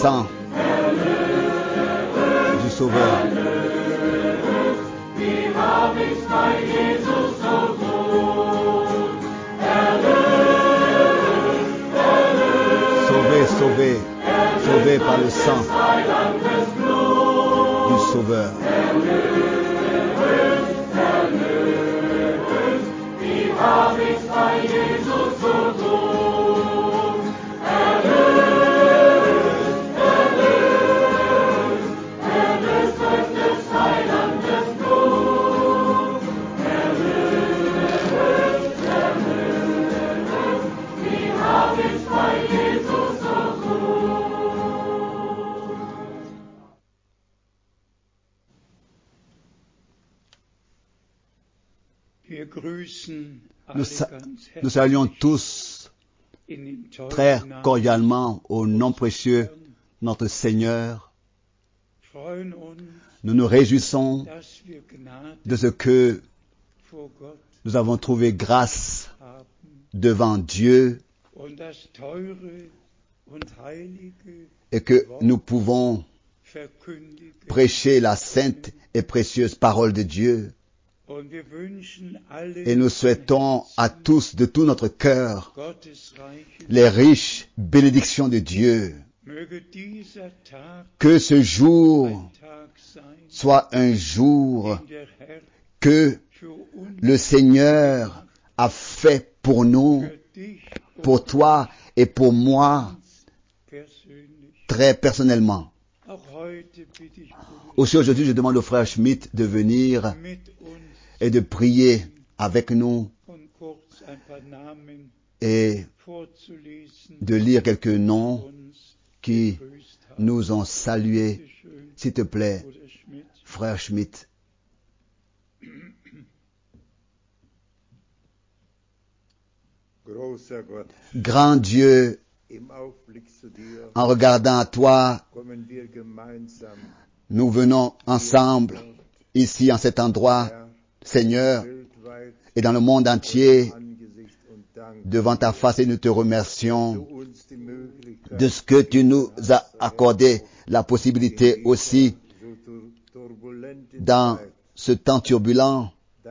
sang du Sauveur. Sauvé, sauvé par le sang du Sauveur. Nous saluons tous très cordialement au nom précieux notre Seigneur. Nous nous réjouissons de ce que nous avons trouvé grâce devant Dieu et que nous pouvons prêcher la sainte et précieuse parole de Dieu. Et nous souhaitons à tous, de tout notre cœur, les riches bénédictions de Dieu. Que ce jour soit un jour que le Seigneur a fait pour nous, pour toi et pour moi, très personnellement. Aussi aujourd'hui, je demande au frère Schmidt de venir et de prier avec nous et de lire quelques noms qui nous ont salués. S'il te plaît, frère Schmidt. Grand Dieu, en regardant à toi, nous venons ensemble ici en cet endroit, Seigneur, et dans le monde entier, devant ta face, et nous te remercions de ce que tu nous as accordé la possibilité aussi, dans ce temps turbulent,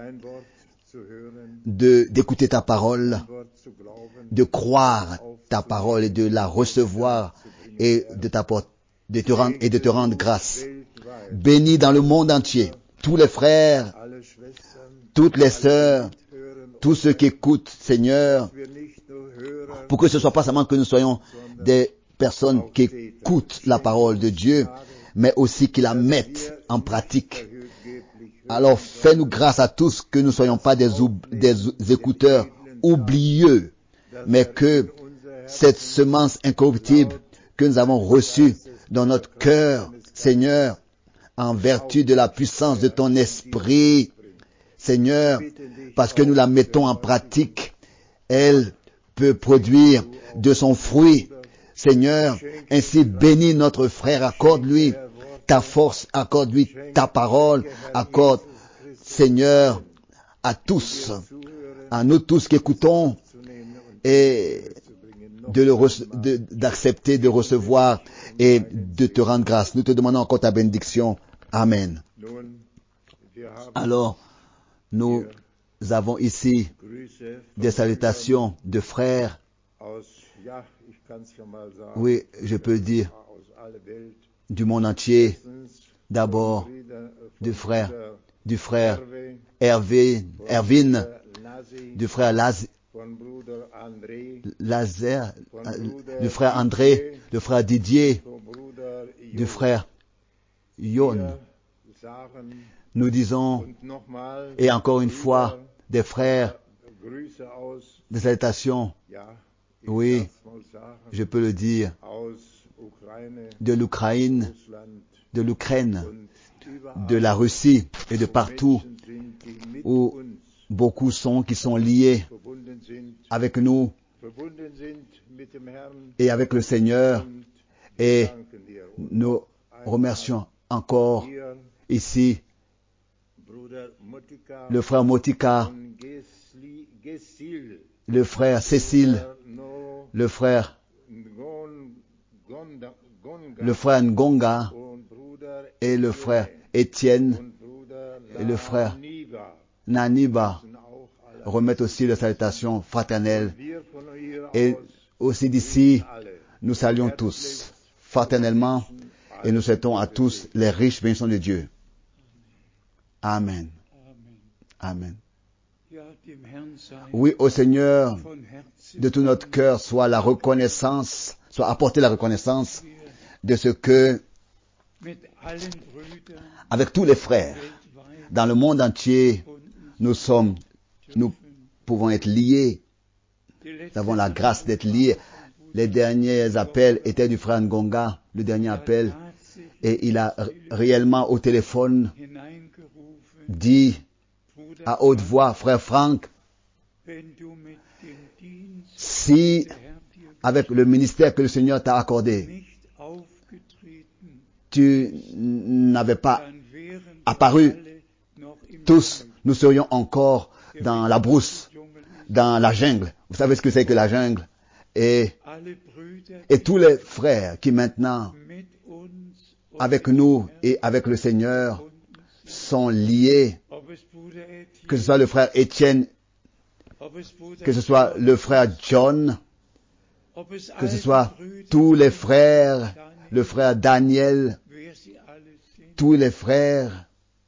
d'écouter ta parole, de croire ta parole et de la recevoir et de te rendre grâce. Bénis dans le monde entier tous les frères, toutes les sœurs, tous ceux qui écoutent, Seigneur, pour que ce ne soit pas seulement que nous soyons des personnes qui écoutent la parole de Dieu, mais aussi qui la mettent en pratique. Alors fais-nous grâce à tous que nous ne soyons pas des écouteurs oublieux, mais que cette semence incorruptible que nous avons reçue dans notre cœur, Seigneur, en vertu de la puissance de ton esprit, Seigneur, parce que nous la mettons en pratique, elle peut produire de son fruit. Seigneur, ainsi bénis notre frère, accorde-lui ta force, accorde-lui ta parole, accorde, Seigneur, à tous, à nous tous qui écoutons, et d'accepter de recevoir et de te rendre grâce. Nous te demandons encore ta bénédiction. Amen. Alors, nous avons ici des salutations de frères. Oui, je peux dire du monde entier. D'abord, du frère Erwin, du frère Lazare, du frère André, du frère Didier, du frère Yon. Nous disons, et encore une fois, des frères, des salutations, oui, je peux le dire, de l'Ukraine, de la Russie et de partout où beaucoup sont qui sont liés avec nous et avec le Seigneur, et nous remercions encore ici le frère Motika, le frère Cécile, le frère le frère Ngonga et le frère Étienne et le frère Naniba remettent aussi les salutations fraternelles. Et aussi d'ici, nous saluons tous fraternellement et nous souhaitons à tous les riches bénédictions de Dieu. Amen. Amen. Oui, au Seigneur, de tout notre cœur, soit la reconnaissance, soit apporter la reconnaissance de ce que, avec tous les frères, dans le monde entier, nous pouvons être liés. Nous avons la grâce d'être liés. Les derniers appels étaient du frère Ngonga, le dernier appel, et il a réellement au téléphone dit à haute voix, frère Franck, si avec le ministère que le Seigneur t'a accordé, tu n'avais pas apparu, tous nous serions encore dans la brousse, dans la jungle. Vous savez ce que c'est que la jungle? Et tous les frères qui maintenant, avec nous et avec le Seigneur, sont liés, que ce soit le frère Étienne, que ce soit le frère John, que ce soit tous les frères, le frère Daniel, tous les frères,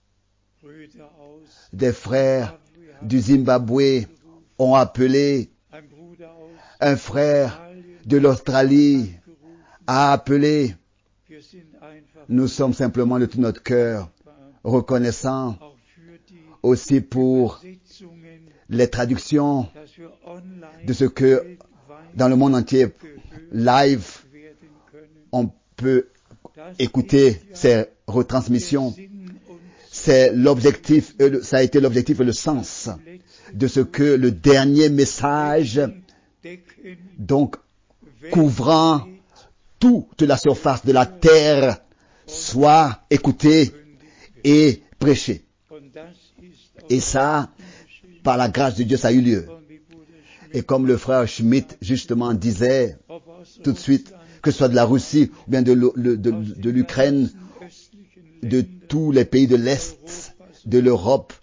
des frères du Zimbabwe ont appelé, un frère de l'Australie a appelé. Nous sommes simplement de tout notre cœur reconnaissants aussi pour les traductions de ce que dans le monde entier, live, on peut écouter ces retransmissions. C'est l'objectif, ça a été l'objectif et le sens de ce que le dernier message, donc couvrant toute la surface de la terre, soit écouté et prêché. Et ça, par la grâce de Dieu, ça a eu lieu. Et comme le frère Schmitt justement disait tout de suite, que ce soit de la Russie ou bien de l'Ukraine, de tous les pays de l'Est, de l'Europe,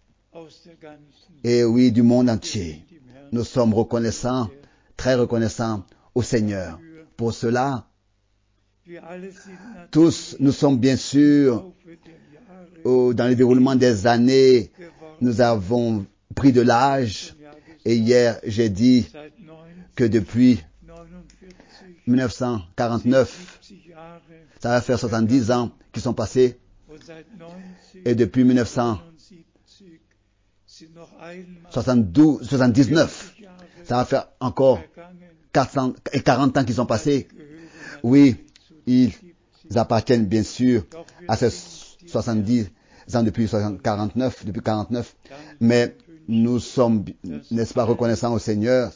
et oui, du monde entier, nous sommes reconnaissants, très reconnaissants au Seigneur. Pour cela, tous, nous sommes bien sûr, dans le déroulement des années, nous avons pris de l'âge. Et hier, j'ai dit que depuis 1949, ça va faire 70 ans qui sont passés. Et depuis 1979, ça va faire encore 40 ans qui sont passés. Oui, ils appartiennent bien sûr à ces 70 ans depuis 49, mais nous sommes, n'est-ce pas, reconnaissants au Seigneur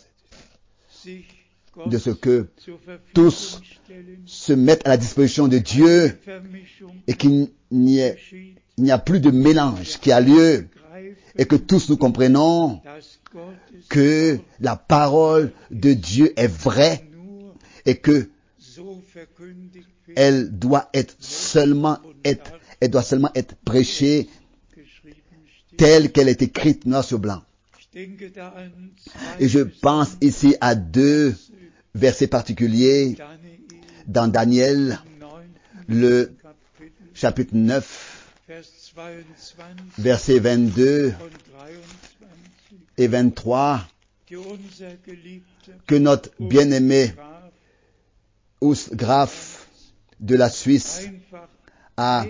de ce que tous se mettent à la disposition de Dieu et qu'il n'y a plus de mélange qui a lieu et que tous nous comprenons que la parole de Dieu est vraie et que elle doit seulement être prêchée telle qu'elle est écrite noir sur blanc. Et je pense ici à 2 versets particuliers dans Daniel, le chapitre 9, versets 22 et 23, que notre bien-aimé Urs Graf de la Suisse a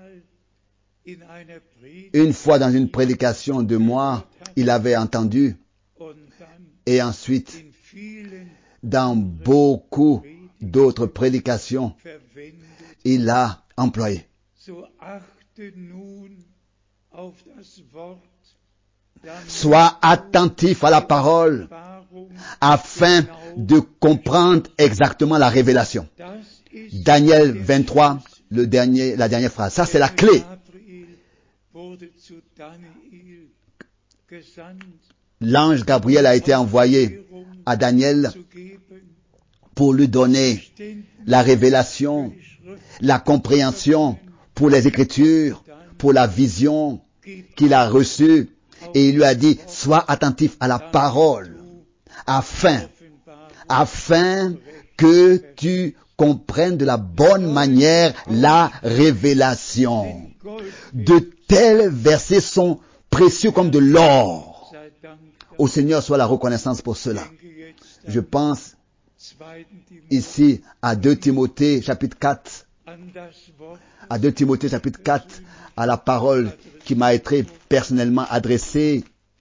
une fois dans une prédication de moi, il avait entendu, et ensuite dans beaucoup d'autres prédications, il l'a employé. Sois attentif à la parole afin de comprendre exactement la révélation. Daniel 23, la dernière phrase. Ça, c'est la clé. L'ange Gabriel a été envoyé à Daniel pour lui donner la révélation, la compréhension pour les Écritures, pour la vision qu'il a reçue. Et il lui a dit, sois attentif à la parole, afin que tu comprennes de la bonne manière la révélation. De tels versets sont précieux comme de l'or. Au Seigneur soit la reconnaissance pour cela. Je pense ici à 2 Timothée chapitre 4, à 2 Timothée chapitre 4, à la parole qui m'a été personnellement adressée.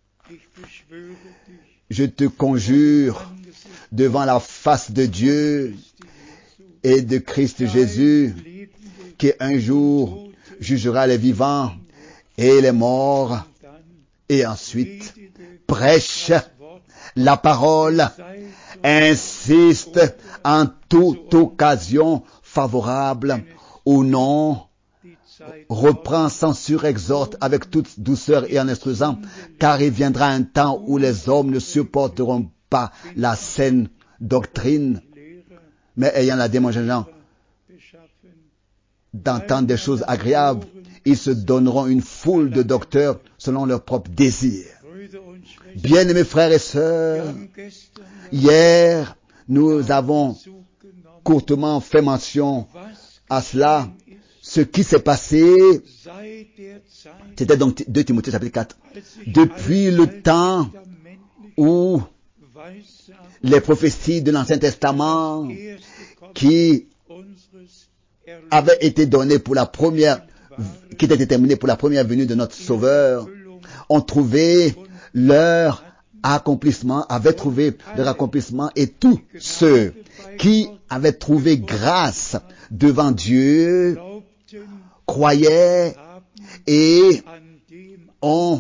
Je te conjure devant la face de Dieu et de Christ Jésus, qui un jour jugera les vivants et les morts, et ensuite prêche la parole, insiste en toute occasion favorable au nom, reprend, censure, exhorte avec toute douceur et en instruisant, car il viendra un temps où les hommes ne supporteront pas la saine doctrine, mais ayant la démangeance d'entendre des choses agréables, ils se donneront une foule de docteurs selon leurs propres désirs. Bien-aimés frères et sœurs, hier, nous avons courtement fait mention à cela. Ce qui s'est passé, c'était donc 2 Timothée chapitre 4. Depuis le temps où les prophéties de l'Ancien Testament qui avaient été données pour la première, qui étaient déterminées pour la première venue de notre Sauveur, ont trouvé leur accomplissement, avaient trouvé leur accomplissement, et tous ceux qui avaient trouvé grâce devant Dieu croyaient et ont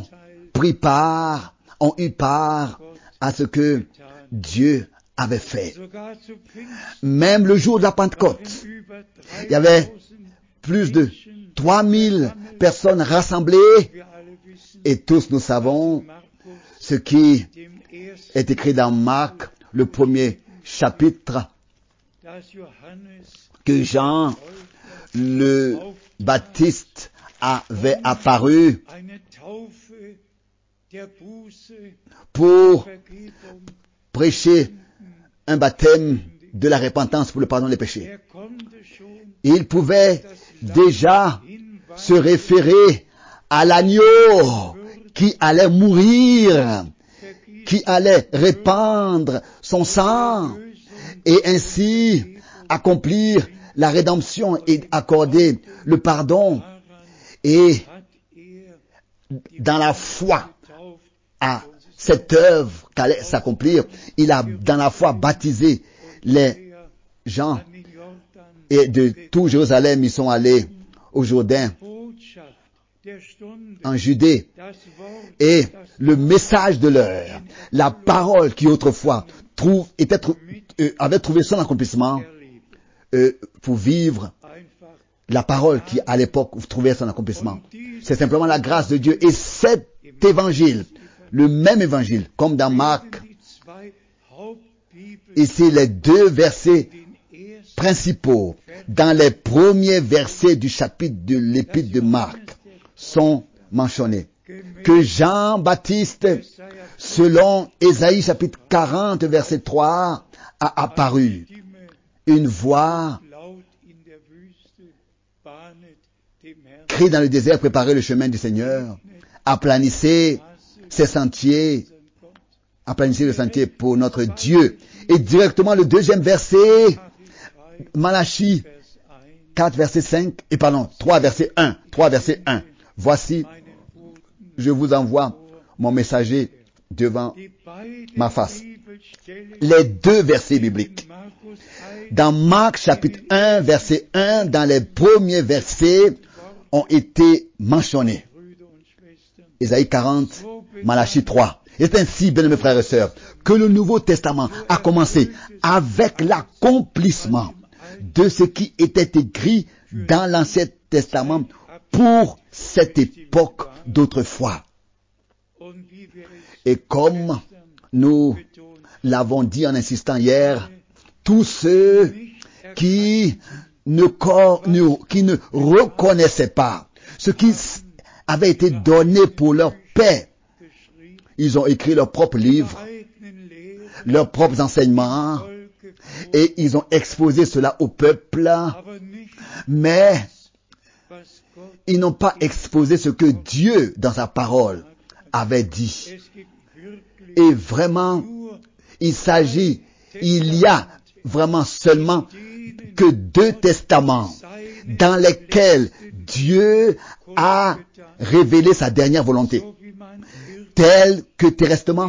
eu part à ce que Dieu avait fait. Même le jour de la Pentecôte, il y avait plus de 3000 personnes rassemblées, et tous nous savons ce qui est écrit dans Marc, le premier chapitre, que Jean le Baptiste avait apparu pour prêcher un baptême de la repentance pour le pardon des péchés. Il pouvait déjà se référer à l'agneau qui allait mourir, qui allait répandre son sang et ainsi accomplir la rédemption et accorder le pardon. Et dans la foi à cette œuvre qu'allait s'accomplir, il a dans la foi baptisé les gens, et de tout Jérusalem ils sont allés au Jourdain, en Judée, et le message de l'heure, la parole qui autrefois avait trouvé son accomplissement pour vivre, la parole qui à l'époque trouvait son accomplissement. C'est simplement la grâce de Dieu. Et cet évangile, le même évangile, comme dans Marc, ici les deux versets principaux, dans les premiers versets du chapitre de l'épître de Marc, sont mentionnés. Que Jean-Baptiste, selon Ésaïe chapitre 40, verset 3, a apparu. Une voix crie dans le désert, préparez le chemin du Seigneur, aplanissez ses sentiers, aplanissez le sentier pour notre Dieu. Et directement le deuxième verset, Malachie 4 verset 5, et pardon, 3 verset 1, 3 verset 1. Voici, je vous envoie mon messager devant ma face. Les deux versets bibliques. Dans Marc chapitre 1 verset 1, dans les premiers versets, ont été mentionnés. Ésaïe 40, Malachie 3. Et c'est ainsi, bien mes frères et sœurs, que le Nouveau Testament a commencé avec l'accomplissement de ce qui était écrit dans l'Ancien Testament pour cette époque d'autrefois. Et comme nous l'avons dit en insistant hier, tous ceux qui ne reconnaissaient pas ce qui avait été donné pour leur paix. Ils ont écrit leurs propres livres, leurs propres enseignements, et ils ont exposé cela au peuple, mais ils n'ont pas exposé ce que Dieu, dans sa parole, avait dit. Et vraiment, il y a vraiment seulement que 2 testaments dans lesquels Dieu a révélé sa dernière volonté. Tel que terrestrement,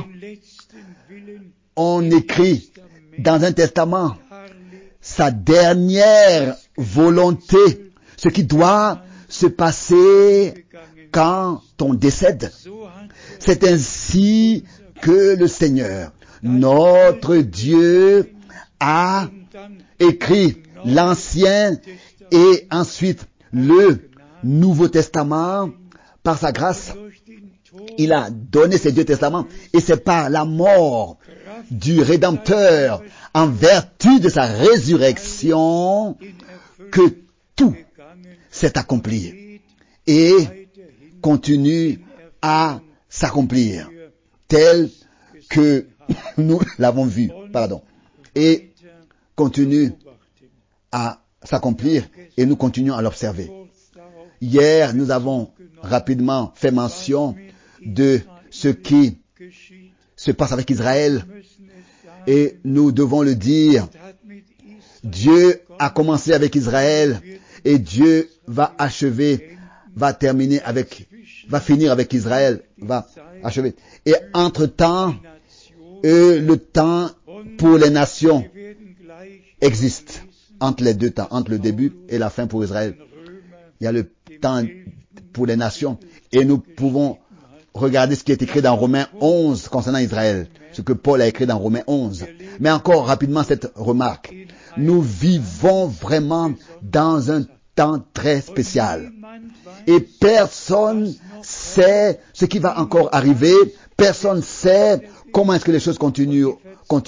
on écrit dans un testament sa dernière volonté, ce qui doit se passer quand on décède. C'est ainsi que le Seigneur, notre Dieu, a écrit l'Ancien et ensuite le Nouveau Testament. Par sa grâce, il a donné ces 2 testaments, et c'est par la mort du Rédempteur, en vertu de sa résurrection, que tout s'est accompli et continue à s'accomplir tel que nous l'avons vu, et continue à s'accomplir, et nous continuons à l'observer. Hier, nous avons rapidement fait mention de ce qui se passe avec Israël, et nous devons le dire. Dieu a commencé avec Israël, et Dieu va finir avec Israël, va achever. Et entre-temps, le temps pour les nations existe. Entre les 2 temps, entre le début et la fin pour Israël. Il y a le temps pour les nations. Et nous pouvons regarder ce qui est écrit dans Romains 11 concernant Israël. Ce que Paul a écrit dans Romains 11. Mais encore rapidement cette remarque. Nous vivons vraiment dans un temps très spécial. Et personne sait ce qui va encore arriver. Personne sait comment est-ce que les choses continueront.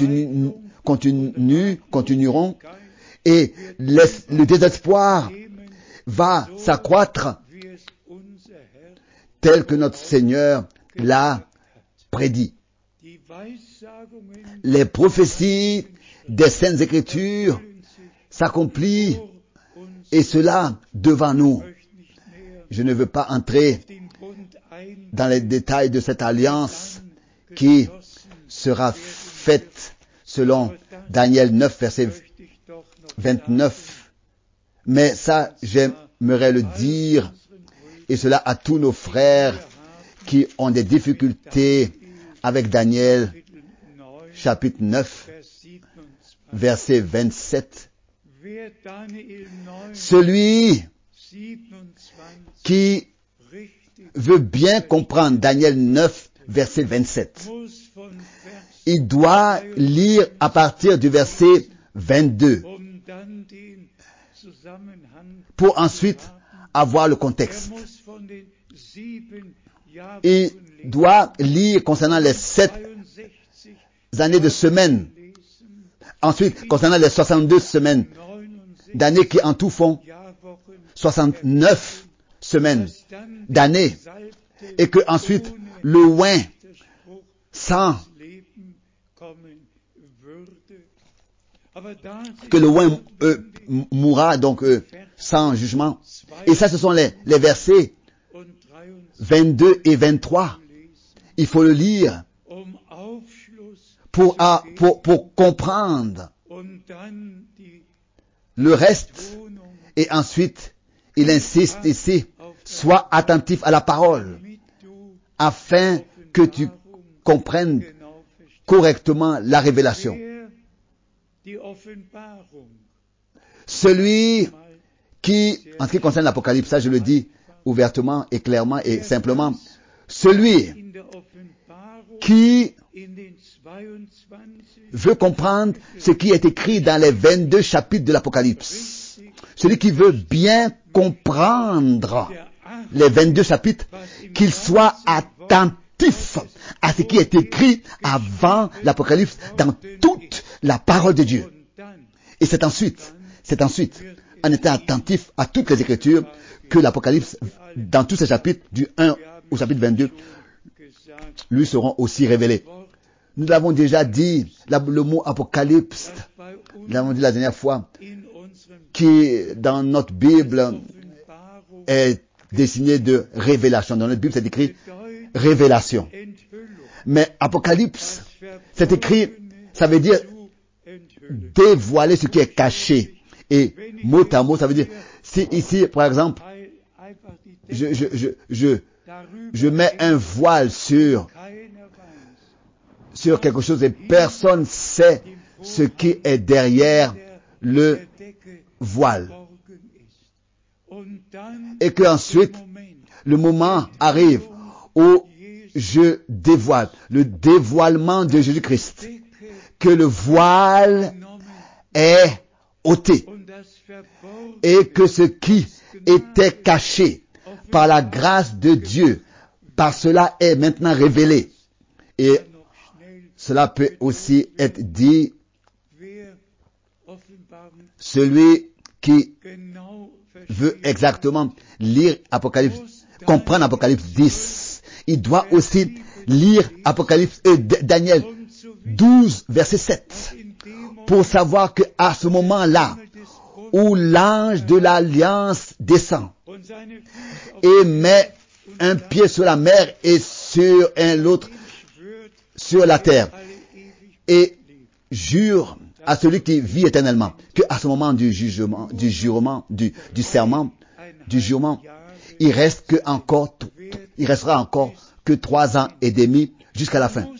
Et le désespoir va s'accroître tel que notre Seigneur l'a prédit. Les prophéties des Saintes Écritures s'accomplissent, et cela devant nous. Je ne veux pas entrer dans les détails de cette alliance qui sera faite selon Daniel 9, verset 29. Mais ça, j'aimerais le dire, et cela à tous nos frères qui ont des difficultés avec Daniel, chapitre 9, verset 27. Celui qui veut bien comprendre Daniel 9, verset 27, il doit lire à partir du verset 22 pour ensuite avoir le contexte. Il doit lire concernant les 7 années de semaine. Ensuite, concernant les 62 semaines d'années qui en tout font 69 semaines d'années. Et que ensuite, le oint sans que le oint mourra donc sans jugement. Et ça, ce sont les versets 22 et 23. Il faut le lire pour comprendre le reste. Et ensuite, il insiste ici, sois attentif à la parole, afin que tu comprennes correctement la révélation. Celui qui, en ce qui concerne l'Apocalypse, ça je le dis ouvertement et clairement et simplement, celui qui veut comprendre ce qui est écrit dans les 22 chapitres de l'Apocalypse, celui qui veut bien comprendre les 22 chapitres, qu'il soit attentif à ce qui est écrit avant l'Apocalypse dans toute la parole de Dieu. Et c'est ensuite, en étant attentif à toutes les Écritures, que l'Apocalypse, dans tous ces chapitres, du 1 au chapitre 22, lui seront aussi révélés. Nous l'avons déjà dit, le mot Apocalypse, nous l'avons dit la dernière fois, qui dans notre Bible est dessiné de révélation. Dans notre Bible, c'est écrit révélation. Mais Apocalypse, c'est écrit, ça veut dire dévoiler ce qui est caché. Et mot à mot, ça veut dire, si ici, par exemple, je mets un voile sur quelque chose et personne sait ce qui est derrière le voile. Et que ensuite, le moment arrive où je dévoile, le dévoilement de Jésus-Christ, que le voile est ôté et que ce qui était caché par la grâce de Dieu, par cela est maintenant révélé. Et cela peut aussi être dit, celui qui veut exactement lire Apocalypse, comprendre Apocalypse 10, il doit aussi lire Apocalypse Daniel 12, verset 7, pour savoir que à ce moment-là, où l'ange de l'Alliance descend et met un pied sur la mer et sur l'autre sur la terre, et jure à celui qui vit éternellement, que à ce moment du jurement, il restera encore que 3 ans et demi jusqu'à la fin.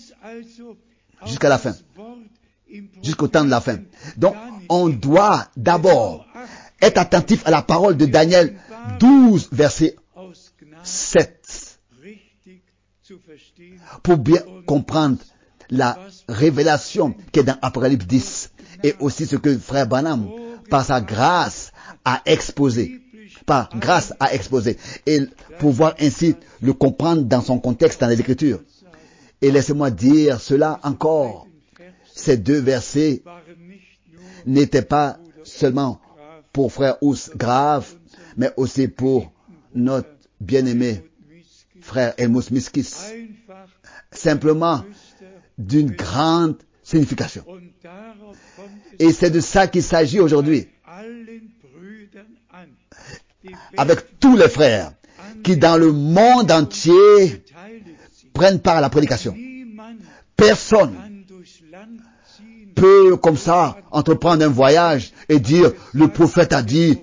Jusqu'au temps de la fin. Donc, on doit d'abord être attentif à la parole de Daniel 12, verset 7, pour bien comprendre la révélation qui est dans Apocalypse 10 et aussi ce que frère Branham, par sa grâce, a exposé. Et pouvoir ainsi le comprendre dans son contexte dans les Écritures. Et laissez-moi dire cela encore. Ces 2 versets n'étaient pas seulement pour frère Ous Grave, mais aussi pour notre bien-aimé frère Helmut Miskis. Simplement d'une grande signification. Et c'est de ça qu'il s'agit aujourd'hui. Avec tous les frères qui dans le monde entier prennent part à la prédication. Personne peut comme ça entreprendre un voyage et dire le prophète a dit.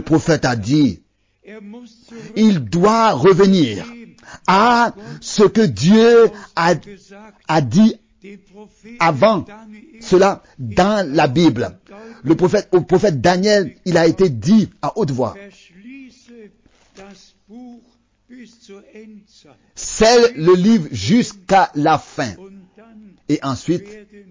Il doit revenir à ce que Dieu a dit avant cela dans la Bible. Au prophète Daniel, il a été dit à haute voix: scelle le livre jusqu'à la fin. Et ensuite,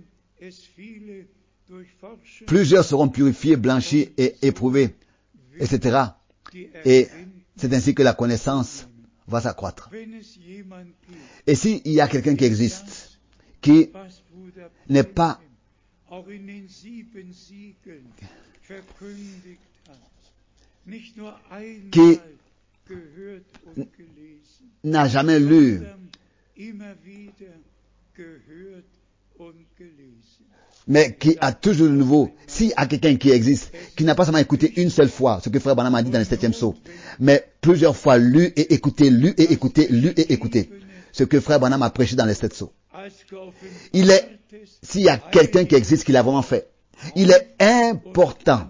plusieurs seront purifiés, blanchis et éprouvés, etc. Et c'est ainsi que la connaissance va s'accroître. Et s'il y a quelqu'un qui existe, qui n'est pas, qui n'a jamais lu, mais qui a toujours de nouveau, s'il y a quelqu'un qui existe, qui n'a pas seulement écouté une seule fois ce que frère Branham a dit dans le 7e sceau, mais plusieurs fois lu et écouté ce que frère Branham a prêché dans les 7 sceaux. S'il y a quelqu'un qui existe qui l'a vraiment fait, il est important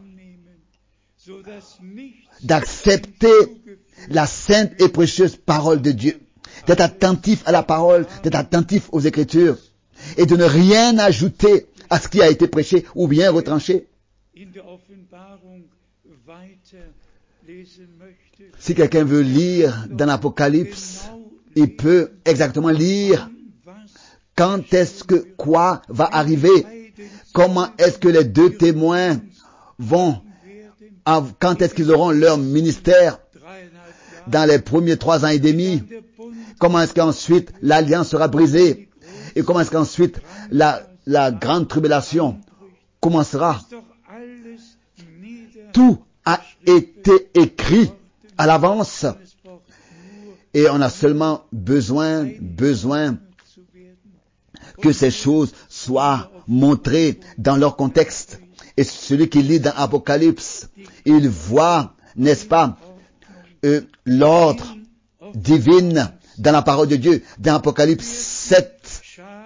d'accepter la sainte et précieuse parole de Dieu, d'être attentif à la parole, d'être attentif aux Écritures, et de ne rien ajouter à ce qui a été prêché ou bien retranché. Si quelqu'un veut lire dans l'Apocalypse, il peut exactement lire quand est-ce que quoi va arriver, comment est-ce que les 2 témoins quand est-ce qu'ils auront leur ministère dans les premiers 3 ans et demi, comment est-ce qu'ensuite l'alliance sera brisée, et comment est-ce qu'ensuite la grande tribulation commencera. Tout a été écrit à l'avance et on a seulement besoin que ces choses soient montrées dans leur contexte. Et celui qui lit dans Apocalypse, il voit, n'est-ce pas, l'ordre divin dans la parole de Dieu. Dans Apocalypse 7,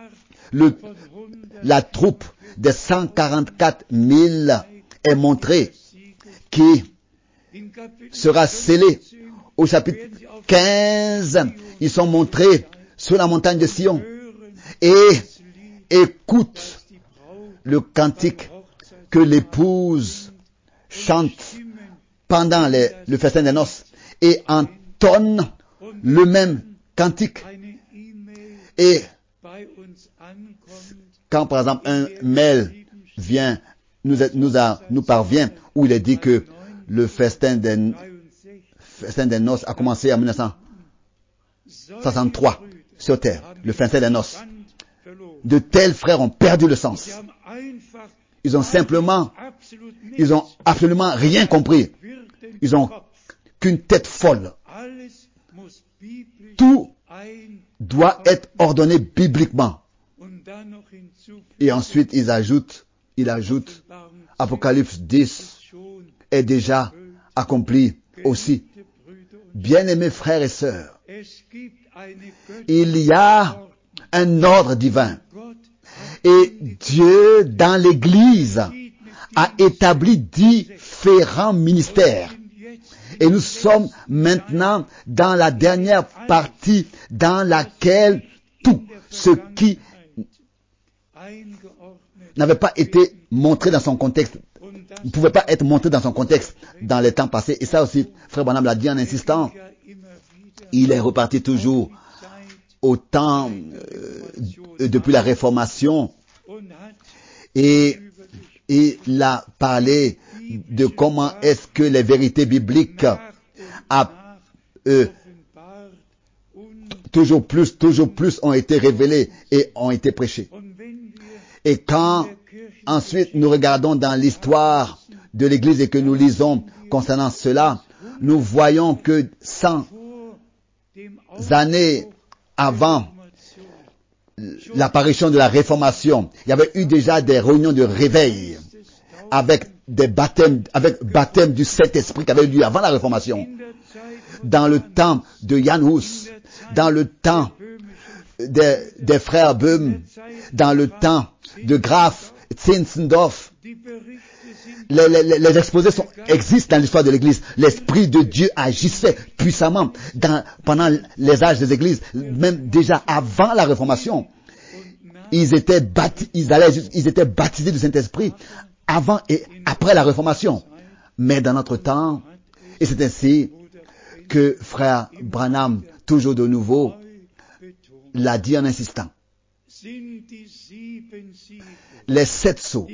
la troupe des 144 000 est montrée, qui sera scellée. Au chapitre 15, ils sont montrés sur la montagne de Sion et écoutent le cantique que l'épouse chante pendant le festin des noces et entonne le même cantique. Et quand par exemple un mail vient, nous parvient, où il est dit que le festin des noces a commencé en 1963 sur terre, le festin des noces. De tels frères ont perdu le sens. Ils ont absolument rien compris. Ils ont qu'une tête folle. Tout doit être ordonné bibliquement. Et ensuite, il ajoute, Apocalypse 10 est déjà accompli aussi. Bien-aimés frères et sœurs, il y a un ordre divin. Et Dieu, dans l'Église, a établi différents ministères. Et nous sommes maintenant dans la dernière partie dans laquelle tout ce qui n'avait pas été montré dans son contexte, ne pouvait pas être montré dans son contexte dans les temps passés. Et ça aussi, Frère Branham l'a dit en insistant, il est reparti toujours au temps depuis la Réformation et il a parlé de comment est-ce que les vérités bibliques toujours plus ont été révélées et ont été prêchées. Et quand ensuite nous regardons dans l'histoire de l'Église et que nous lisons concernant cela, nous voyons que 100 années avant l'apparition de la Réformation, il y avait eu déjà des réunions de réveil avec baptême du Saint-Esprit qui avait eu lieu avant la Réformation. Dans le temps de Jan Hus, dans le temps des frères Böhm, dans le temps de Graf, Zinzendorf, les exposés existent dans l'histoire de l'Église. L'Esprit de Dieu agissait puissamment pendant les âges des Églises, même déjà avant la Réformation. Ils étaient baptisés du Saint-Esprit avant et après la Réformation. Mais dans notre temps, et c'est ainsi que Frère Branham, toujours de nouveau, l'a dit en insistant. Les 7 sceaux,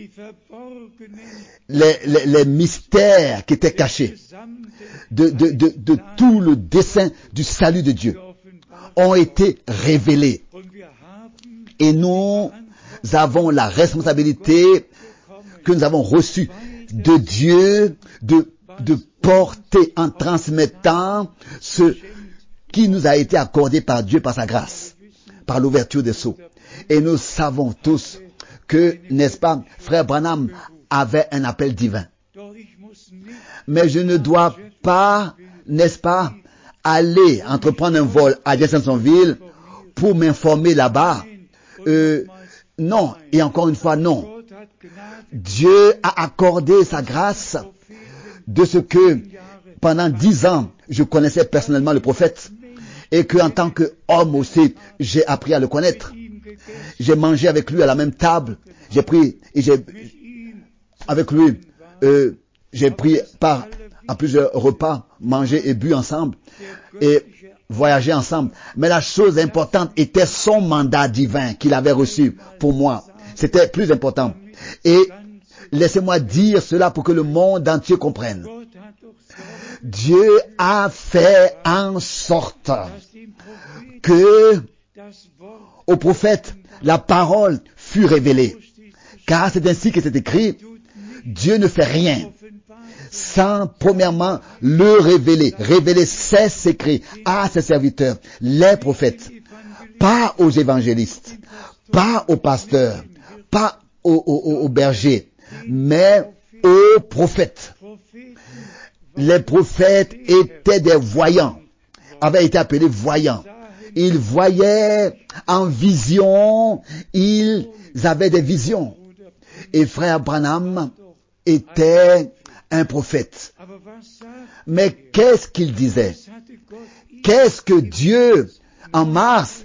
les mystères qui étaient cachés de tout le dessein du salut de Dieu ont été révélés. Et nous avons la responsabilité que nous avons reçue de Dieu de porter en transmettant ce qui nous a été accordé par Dieu, par sa grâce, par l'ouverture des sceaux. Et nous savons tous que, n'est-ce pas, Frère Branham avait un appel divin. Mais je ne dois pas, n'est-ce pas, aller entreprendre un vol à Jeffersonville pour m'informer là-bas. Non, et encore une fois, non. Dieu a accordé sa grâce de ce que pendant 10 ans, je connaissais personnellement le prophète et que en tant qu'homme aussi, j'ai appris à le connaître. J'ai mangé avec lui à la même table. J'ai pris part à plusieurs repas, mangé et bu ensemble et voyagé ensemble. Mais la chose importante était son mandat divin qu'il avait reçu pour moi. C'était plus important. Et laissez-moi dire cela pour que le monde entier comprenne. Dieu a fait en sorte que au prophète la parole fut révélée. Car c'est ainsi que c'est écrit, Dieu ne fait rien sans premièrement le révéler ses secrets à ses serviteurs, les prophètes, pas aux évangélistes, pas aux pasteurs, pas aux bergers, mais aux prophètes. Les prophètes étaient des voyants, avaient été appelés voyants. Ils voyaient en vision, ils avaient des visions. Et frère Branham était un prophète. Mais qu'est-ce qu'il disait? Qu'est-ce que Dieu, en mars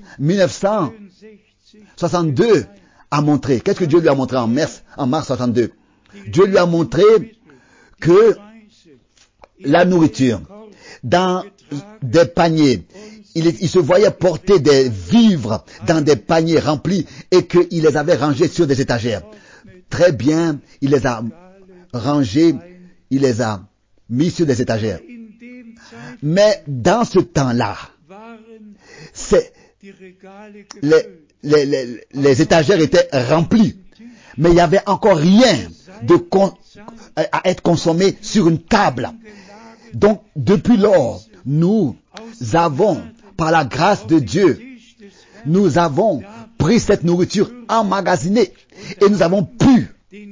1962, a montré? Qu'est-ce que Dieu lui a montré en mars 62? Dieu lui a montré que la nourriture, dans des paniers, il se voyait porter des vivres dans des paniers remplis et qu'il les avait rangés sur des étagères. Très bien, il les a rangés, il les a mis sur des étagères. Mais dans ce temps-là, les étagères étaient remplies, mais il n'y avait encore rien à être consommé sur une table. Donc, depuis lors, nous avons, par la grâce de Dieu, nous avons pris cette nourriture emmagasinée et nous avons pu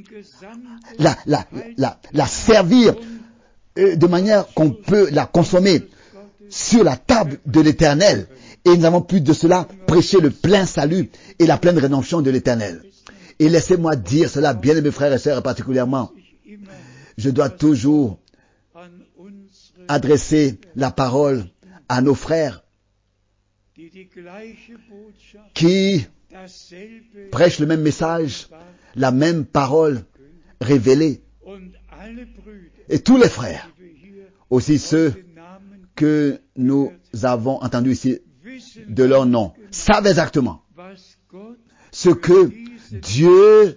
la servir de manière qu'on peut la consommer sur la table de l'Éternel. Et nous avons pu de cela prêcher le plein salut et la pleine rédemption de l'Éternel. Et laissez-moi dire cela, bien-aimés frères et sœurs, particulièrement, je dois toujours adresser la parole à nos frères qui prêchent le même message, la même parole révélée. Et tous les frères, aussi ceux que nous avons entendus ici de leur nom, savent exactement ce que Dieu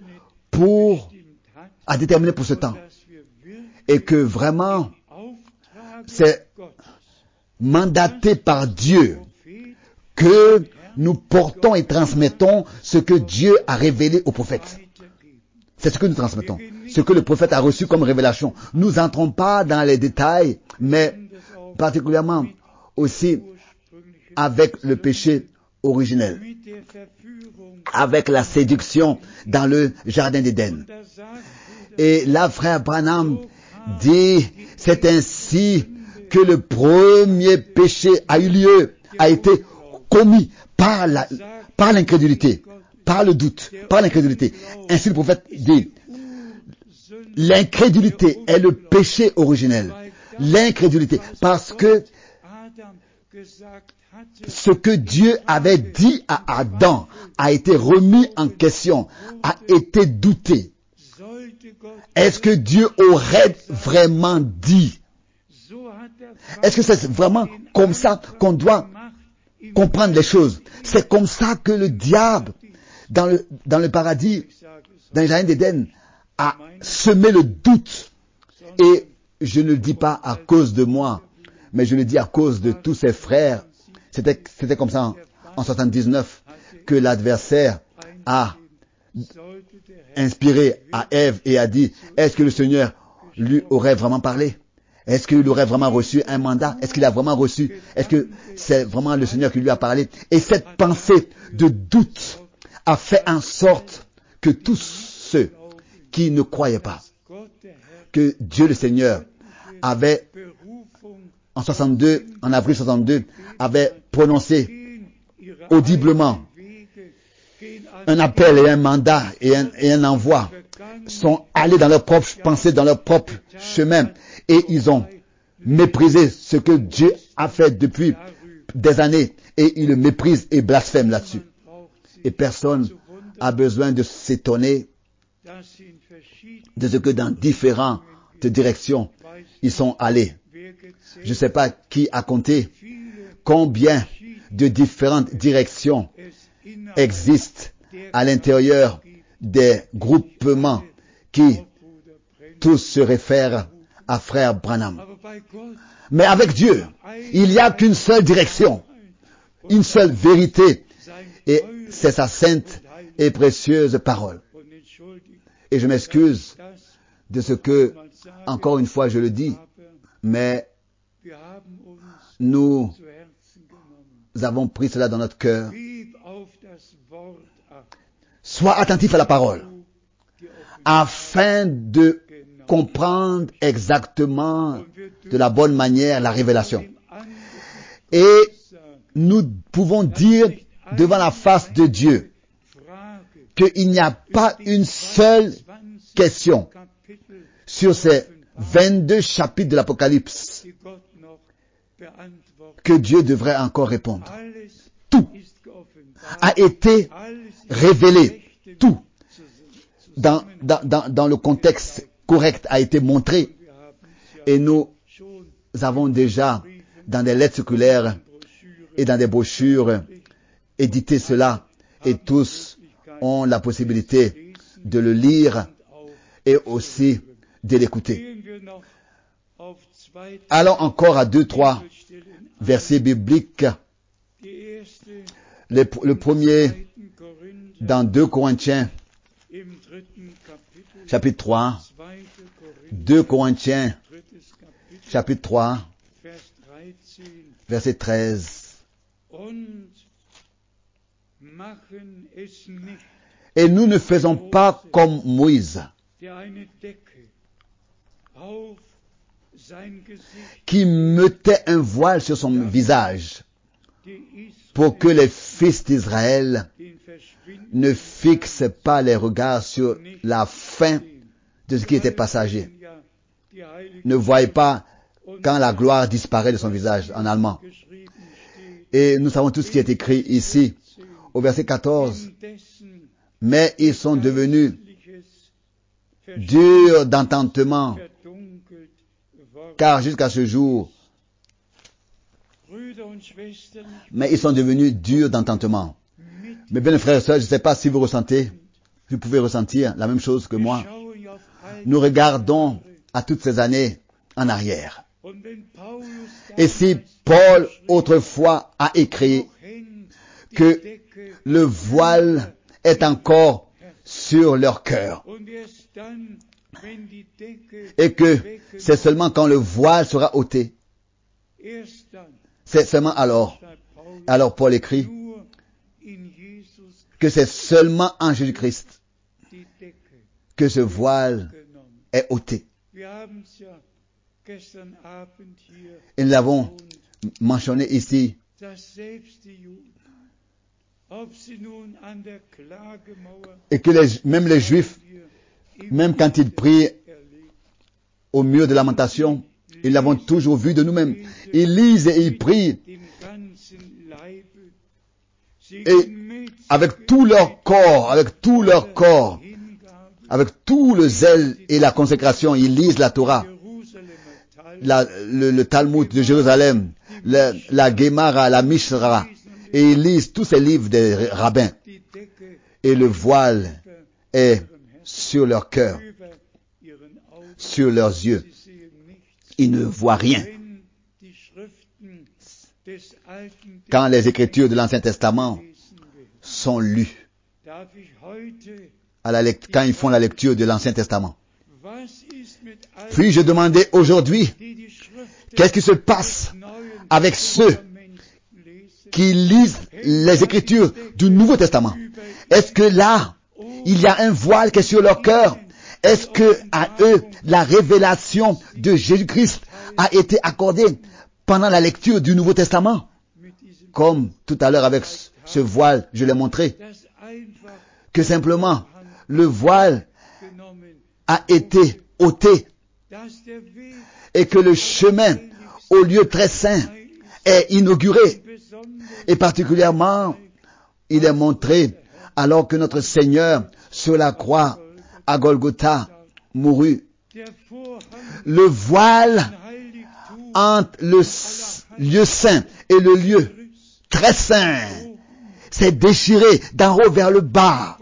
a déterminé pour ce temps. Et que vraiment, c'est mandaté par Dieu que nous portons et transmettons ce que Dieu a révélé aux prophètes. C'est ce que nous transmettons, ce que le prophète a reçu comme révélation. Nous n'entrons pas dans les détails, mais particulièrement aussi avec le péché originel, avec la séduction dans le jardin d'Éden. Et là, frère Branham dit, c'est ainsi que le premier péché a eu lieu, a été commis par l'incrédulité, par le doute, par l'incrédulité. Ainsi le prophète dit, l'incrédulité est le péché originel. L'incrédulité, parce que ce que Dieu avait dit à Adam a été remis en question, a été douté. Est-ce que Dieu aurait vraiment dit? Est-ce que c'est vraiment comme ça qu'on doit comprendre les choses? C'est comme ça que le diable, dans le paradis, dans le jardin d'Éden, a semé le doute. Et je ne le dis pas à cause de moi, mais je le dis à cause de tous ses frères. C'était comme ça en 79 que l'adversaire a inspiré à Ève et a dit, est-ce que le Seigneur lui aurait vraiment parlé? Est-ce qu'il aurait vraiment reçu un mandat? Est-ce qu'il a vraiment reçu? Est-ce que c'est vraiment le Seigneur qui lui a parlé? Et cette pensée de doute a fait en sorte que tous ceux qui ne croyaient pas que Dieu le Seigneur avait, en avril 62, avait prononcé audiblement un appel et un mandat et un envoi, sont allés dans leur propre pensée, dans leur propre chemin, et ils ont méprisé ce que Dieu a fait depuis des années, et ils le méprisent et blasphèment là-dessus. Et personne a besoin de s'étonner de ce que dans différentes directions ils sont allés. Je ne sais pas qui a compté combien de différentes directions existent à l'intérieur des groupements qui tous se réfèrent à frère Branham. Mais avec Dieu, il n'y a qu'une seule direction, une seule vérité, et c'est sa sainte et précieuse parole. Et je m'excuse de ce que Encore une fois, je le dis, mais nous avons pris cela dans notre cœur. Sois attentif à la parole, afin de comprendre exactement de la bonne manière la révélation. Et nous pouvons dire devant la face de Dieu qu'il n'y a pas une seule question sur ces 22 chapitres de l'Apocalypse que Dieu devrait encore répondre. Tout a été révélé. Tout dans le contexte correct a été montré. Et nous avons déjà dans des lettres circulaires et dans des brochures édité cela. Et tous ont la possibilité de le lire et aussi de l'écouter. Allons encore à 2-3 versets bibliques. Le premier dans 2 Corinthiens chapitre 3. 2 Corinthiens chapitre 3 verset 13. Et nous ne faisons pas comme Moïse, qui mettait un voile sur son visage pour que les fils d'Israël ne fixent pas les regards sur la fin de ce qui était passager. Ne voyez pas quand la gloire disparaît de son visage, en allemand. Et nous savons tout ce qui est écrit ici, au verset 14. Mais ils sont devenus durs d'entendement, car jusqu'à ce jour, mais ils sont devenus durs d'entendement. Mes bien frères et sœurs, je ne sais pas si vous ressentez, vous pouvez ressentir la même chose que moi. Nous regardons à toutes ces années en arrière. Et si Paul autrefois a écrit que le voile est encore sur leur cœur, et que c'est seulement quand le voile sera ôté, c'est seulement alors Paul écrit que c'est seulement en Jésus-Christ que ce voile est ôté. Et nous l'avons mentionné ici, et que même les Juifs, même quand ils prient au mur de lamentation, ils l'avons toujours vu de nous-mêmes. Ils lisent et ils prient. Et avec tout leur corps, avec tout le zèle et la consécration, ils lisent la Torah, le Talmud de Jérusalem, la Gemara, la Mishra, et ils lisent tous ces livres des rabbins. Et le voile est sur leur cœur, sur leurs yeux. Ils ne voient rien. Quand les Écritures de l'Ancien Testament sont lues, quand ils font la lecture de l'Ancien Testament. Puis-je demander aujourd'hui, qu'est-ce qui se passe avec ceux qui lisent les Écritures du Nouveau Testament? Est-ce que là, il y a un voile qui est sur leur cœur? Est-ce que à eux, la révélation de Jésus-Christ a été accordée pendant la lecture du Nouveau Testament? Comme tout à l'heure avec ce voile, je l'ai montré, que simplement le voile a été ôté et que le chemin au lieu très saint est inauguré. Et particulièrement, il est montré alors que notre Seigneur sur la croix à Golgotha mourut. Le voile entre le lieu saint et le lieu très saint s'est déchiré d'en haut vers le bas.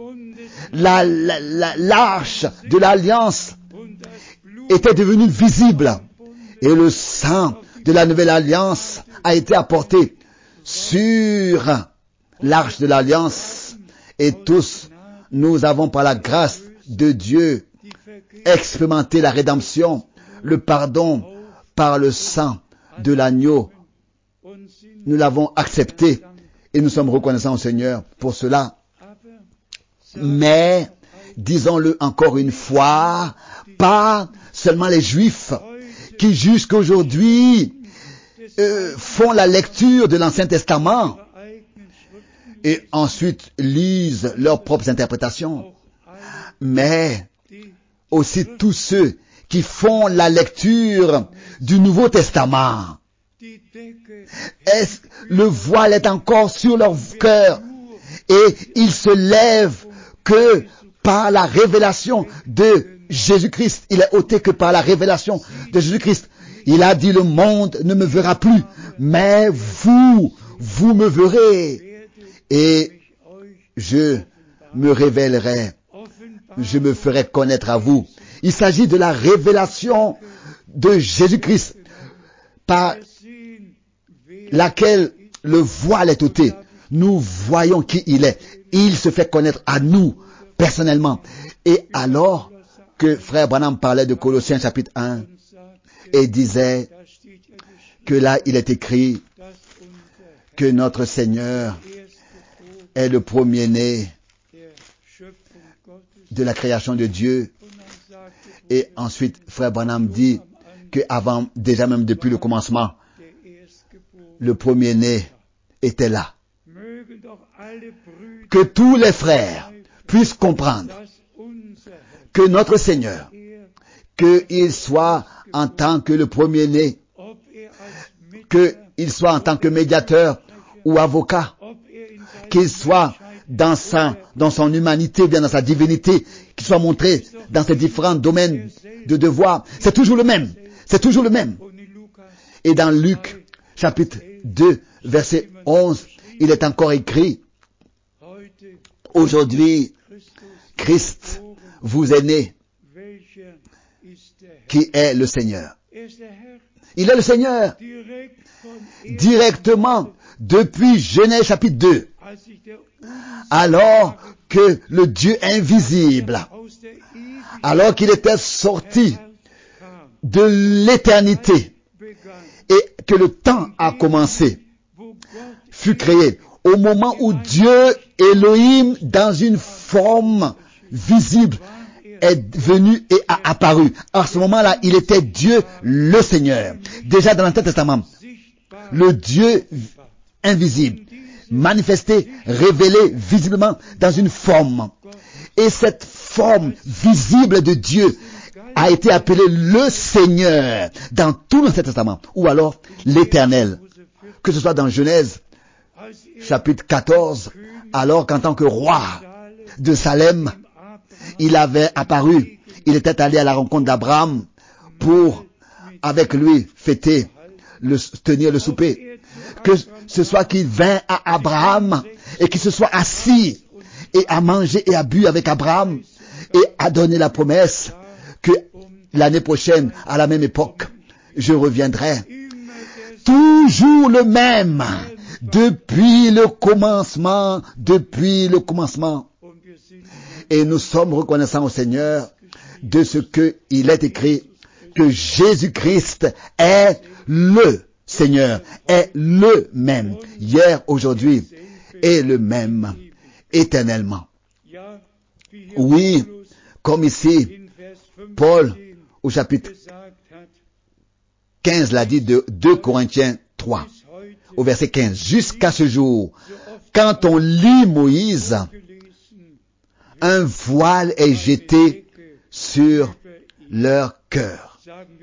L'arche de l'alliance était devenue visible et le sang de la nouvelle alliance a été apporté sur l'arche de l'alliance, et tous nous avons par la grâce de Dieu expérimenté la rédemption, le pardon par le sang de l'agneau. Nous l'avons accepté et nous sommes reconnaissants au Seigneur pour cela. Mais, disons-le encore une fois, pas seulement les Juifs qui jusqu'aujourd'hui font la lecture de l'Ancien Testament et ensuite lisent leurs propres interprétations, mais aussi tous ceux qui font la lecture du Nouveau Testament. Le voile est encore sur leur cœur et ils se lèvent que par la révélation de Jésus-Christ. Il est ôté que par la révélation de Jésus-Christ. Il a dit, le monde ne me verra plus, mais vous me verrez. Et je me révélerai, je me ferai connaître à vous. Il s'agit de la révélation de Jésus-Christ, par laquelle le voile est ôté. Nous voyons qui il est. Il se fait connaître à nous, personnellement. Et alors que frère Branham parlait de Colossiens chapitre 1 et disait que là il est écrit que notre Seigneur est le premier-né de la création de Dieu. Et ensuite, frère Branham dit que avant, déjà même depuis le commencement, le premier-né était là. Que tous les frères puissent comprendre que notre Seigneur, qu'il soit en tant que le premier-né, qu'il soit en tant que médiateur ou avocat, qu'il soit dans son humanité ou bien dans sa divinité, qu'il soit montré dans ses différents domaines de devoir. C'est toujours le même. C'est toujours le même. Et dans Luc, chapitre 2, verset 11, il est encore écrit, aujourd'hui, Christ vous est né, qui est le Seigneur. Il est le Seigneur. Directement, depuis Genèse chapitre 2, alors que le Dieu invisible, alors qu'il était sorti de l'éternité et que le temps a commencé, fut créé, au moment où Dieu Elohim, dans une forme visible, est venu et a apparu. À ce moment-là, il était Dieu le Seigneur. Déjà dans l'Ancien Testament, le Dieu invisible, manifesté, révélé visiblement dans une forme. Et cette forme visible de Dieu a été appelée le Seigneur dans tout l'Ancien Testament, ou alors l'Éternel. Que ce soit dans Genèse, chapitre 14, alors qu'en tant que roi de Salem, il avait apparu, il était allé à la rencontre d'Abraham pour, avec lui, fêter, tenir le souper. Que ce soit qu'il vint à Abraham et qu'il se soit assis et à manger et à bu avec Abraham et à donner la promesse que l'année prochaine, à la même époque, je reviendrai. Toujours le même, depuis le commencement. Et nous sommes reconnaissants au Seigneur de ce qu'il est écrit, que Jésus-Christ est le Seigneur, est le même, hier, aujourd'hui, et le même, éternellement. Oui, comme ici, Paul, au chapitre 15, l'a dit de 2 Corinthiens 3, au verset 15, jusqu'à ce jour, quand on lit Moïse, un voile est jeté sur leur cœur.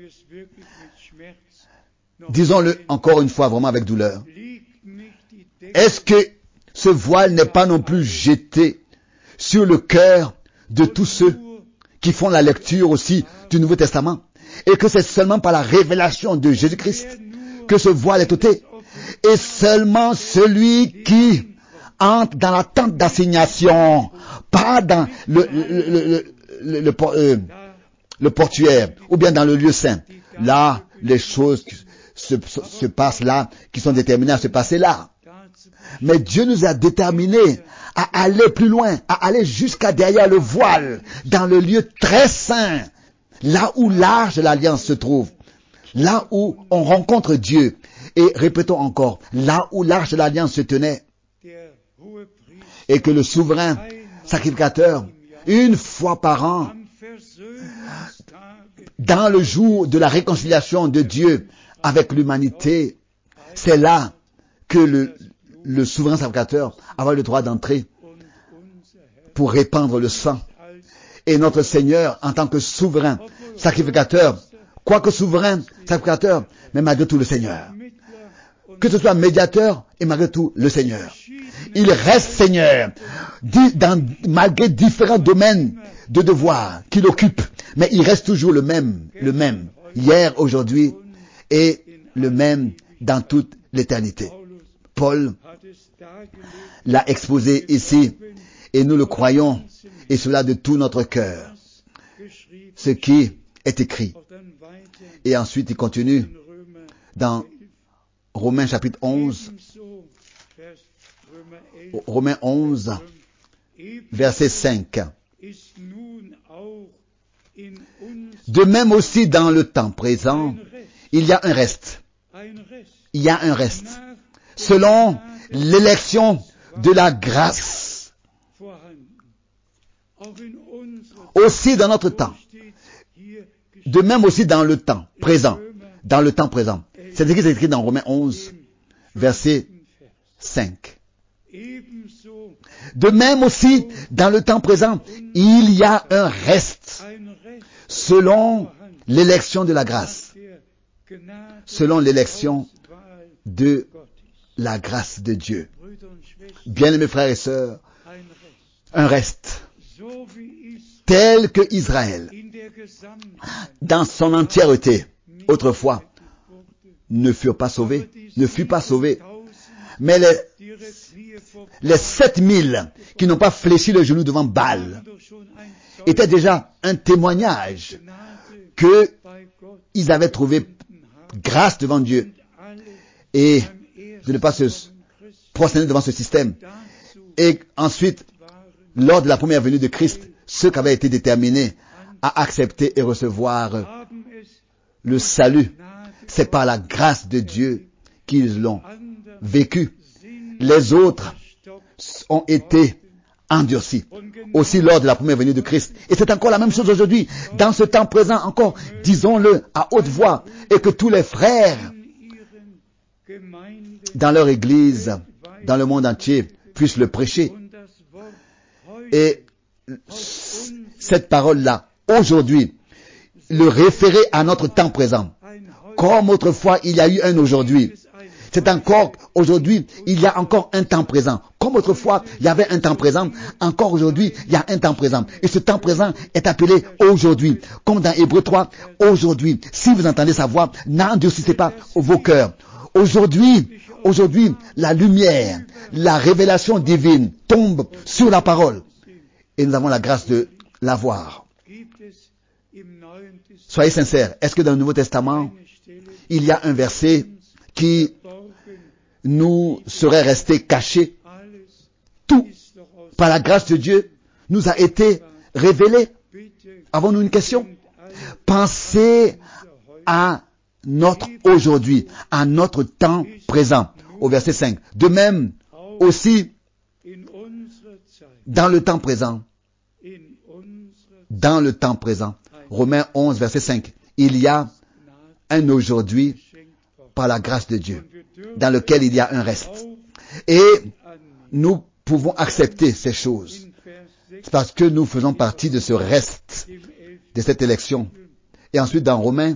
Disons-le encore une fois vraiment avec douleur. Est-ce que ce voile n'est pas non plus jeté sur le cœur de tous ceux qui font la lecture aussi du Nouveau Testament, et que c'est seulement par la révélation de Jésus-Christ que ce voile est ôté, et seulement celui qui entre dans la tente d'assignation, pas dans le portuaire, ou bien dans le lieu saint. Là, les choses se passent là, qui sont déterminées à se passer là. Mais Dieu nous a déterminés à aller plus loin, à aller jusqu'à derrière le voile, dans le lieu très saint, là où l'arche de l'alliance se trouve, là où on rencontre Dieu. Et répétons encore, là où l'arche de l'alliance se tenait, et que le souverain sacrificateur, une fois par an, dans le jour de la réconciliation de Dieu avec l'humanité, c'est là que le souverain sacrificateur avait le droit d'entrer pour répandre le sang. Et notre Seigneur, en tant que souverain sacrificateur, quoique souverain sacrificateur, mais malgré tout le Seigneur, que ce soit médiateur et malgré tout le Seigneur, il reste Seigneur, malgré différents domaines de devoir qu'il occupe, mais il reste toujours le même, hier, aujourd'hui, et le même dans toute l'éternité. Paul l'a exposé ici, et nous le croyons, et cela de tout notre cœur, ce qui est écrit. Et ensuite, il continue dans Romains chapitre 11, Romains 11, verset 5. De même aussi dans le temps présent, il y a un reste. Il y a un reste. Selon l'élection de la grâce. Aussi dans notre temps. De même aussi dans le temps présent. Dans le temps présent. C'est ce qui est écrit dans Romains 11, verset 5. De même aussi, dans le temps présent, il y a un reste selon l'élection de la grâce. Selon l'élection de la grâce de Dieu. Bien-aimés frères et sœurs, un reste tel que Israël, dans son entièreté, autrefois, ne fut pas sauvé. Mais les 7000 qui n'ont pas fléchi le genou devant Baal étaient déjà un témoignage qu'ils avaient trouvé grâce devant Dieu et de ne pas se prosterner devant ce système. Et ensuite, lors de la première venue de Christ, ceux qui avaient été déterminés à accepter et recevoir le salut, c'est par la grâce de Dieu qu'ils l'ont vécu. Les autres ont été endurcis. Aussi lors de la première venue de Christ. Et c'est encore la même chose aujourd'hui. Dans ce temps présent encore, disons-le à haute voix. Et que tous les frères dans leur église, dans le monde entier, puissent le prêcher. Et cette parole-là, aujourd'hui, le référer à notre temps présent. Comme autrefois, il y a eu un aujourd'hui. C'est encore aujourd'hui, il y a encore un temps présent. Comme autrefois, il y avait un temps présent, encore aujourd'hui, il y a un temps présent. Et ce temps présent est appelé aujourd'hui. Comme dans Hébreux 3, aujourd'hui. Si vous entendez sa voix, n'endurcissez pas vos cœurs. Aujourd'hui, la lumière, la révélation divine tombe sur la parole. Et nous avons la grâce de la voir. Soyez sincères. Est-ce que dans le Nouveau Testament, il y a un verset qui nous serait resté caché? Tout, par la grâce de Dieu, nous a été révélé. Avons-nous une question? Pensez à notre aujourd'hui, à notre temps présent, au verset 5. De même, aussi, dans le temps présent, Romains 11, verset 5, il y a un aujourd'hui par la grâce de Dieu, dans lequel il y a un reste. Et nous pouvons accepter ces choses. C'est parce que nous faisons partie de ce reste, de cette élection. Et ensuite, dans Romains,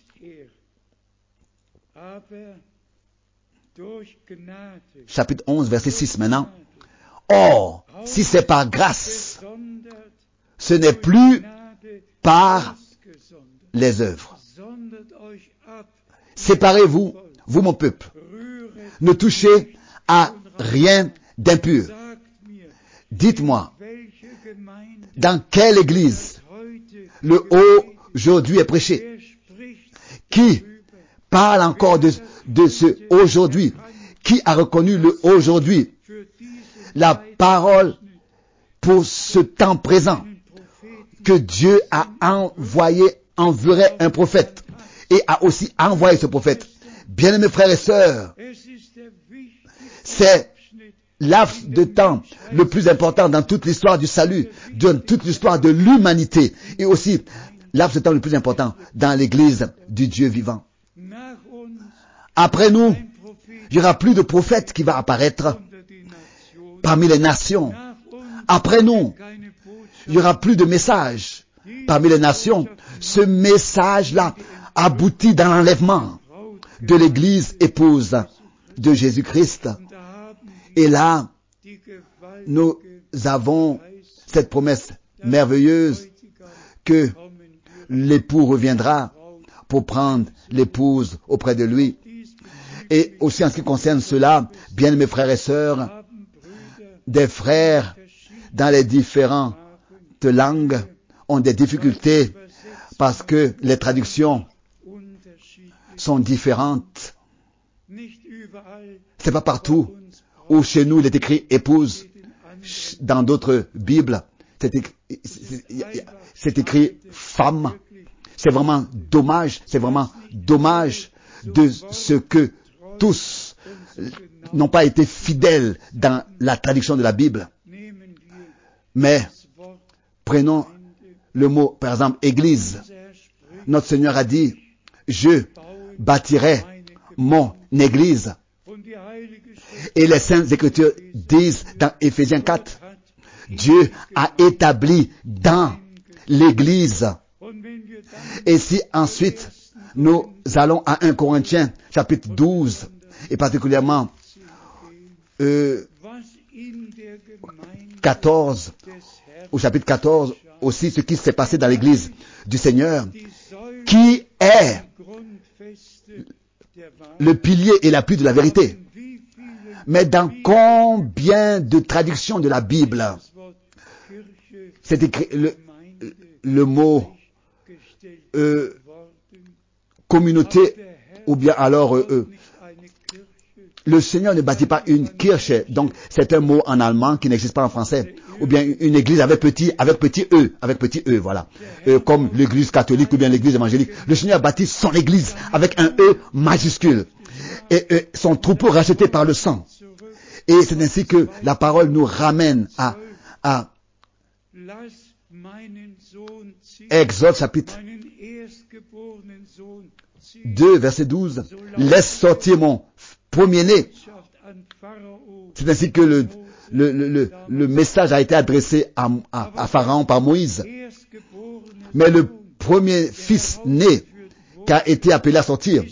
chapitre 11, verset 6 maintenant. Or, si c'est par grâce, ce n'est plus par les œuvres. Séparez-vous, vous mon peuple. Ne touchez à rien d'impur. Dites-moi, dans quelle église le aujourd'hui est prêché? Qui parle encore de ce aujourd'hui? Qui a reconnu le aujourd'hui la parole pour ce temps présent, que Dieu a enverrait un prophète et a aussi envoyé ce prophète. Bien-aimés frères et sœurs, c'est laps de temps le plus important dans toute l'histoire du salut, dans toute l'histoire de l'humanité, et aussi laps de temps le plus important dans l'Église du Dieu vivant. Après nous, il n'y aura plus de prophète qui va apparaître parmi les nations. Après nous, il n'y aura plus de message parmi les nations. Ce message-là aboutit dans l'enlèvement de l'Église épouse de Jésus-Christ. Et là, nous avons cette promesse merveilleuse que l'époux reviendra pour prendre l'épouse auprès de lui. Et aussi en ce qui concerne cela, bien mes frères et sœurs, des frères dans les différentes langues ont des difficultés parce que les traductions sont différentes. C'est pas partout où chez nous il est écrit épouse. Dans d'autres Bibles, c'est écrit femme. C'est vraiment dommage de ce que tous n'ont pas été fidèles dans la traduction de la Bible. Mais prenons le mot, par exemple, église. Notre Seigneur a dit, je bâtirai mon église. Et les Saintes Écritures disent dans Éphésiens 4, Dieu a établi dans l'église. Et si ensuite nous allons à 1 Corinthiens chapitre 12, et particulièrement 14, au chapitre 14, aussi ce qui s'est passé dans l'église du Seigneur, qui est le pilier et l'appui de la vérité. Mais dans combien de traductions de la Bible c'est écrit le mot communauté, ou bien alors le Seigneur ne bâtit pas une kirche, donc c'est un mot en allemand qui n'existe pas en français, ou bien une église avec petit e, voilà, comme l'église catholique ou bien l'église évangélique. Le Seigneur bâtit son église avec un e majuscule et son troupeau racheté par le sang. Et c'est ainsi que la parole nous ramène à Exode chapitre 2 verset 12. Laisse sortir mon premier-né. C'est ainsi que le message a été adressé à Pharaon par Moïse. Mais le premier fils né qui a été appelé à sortir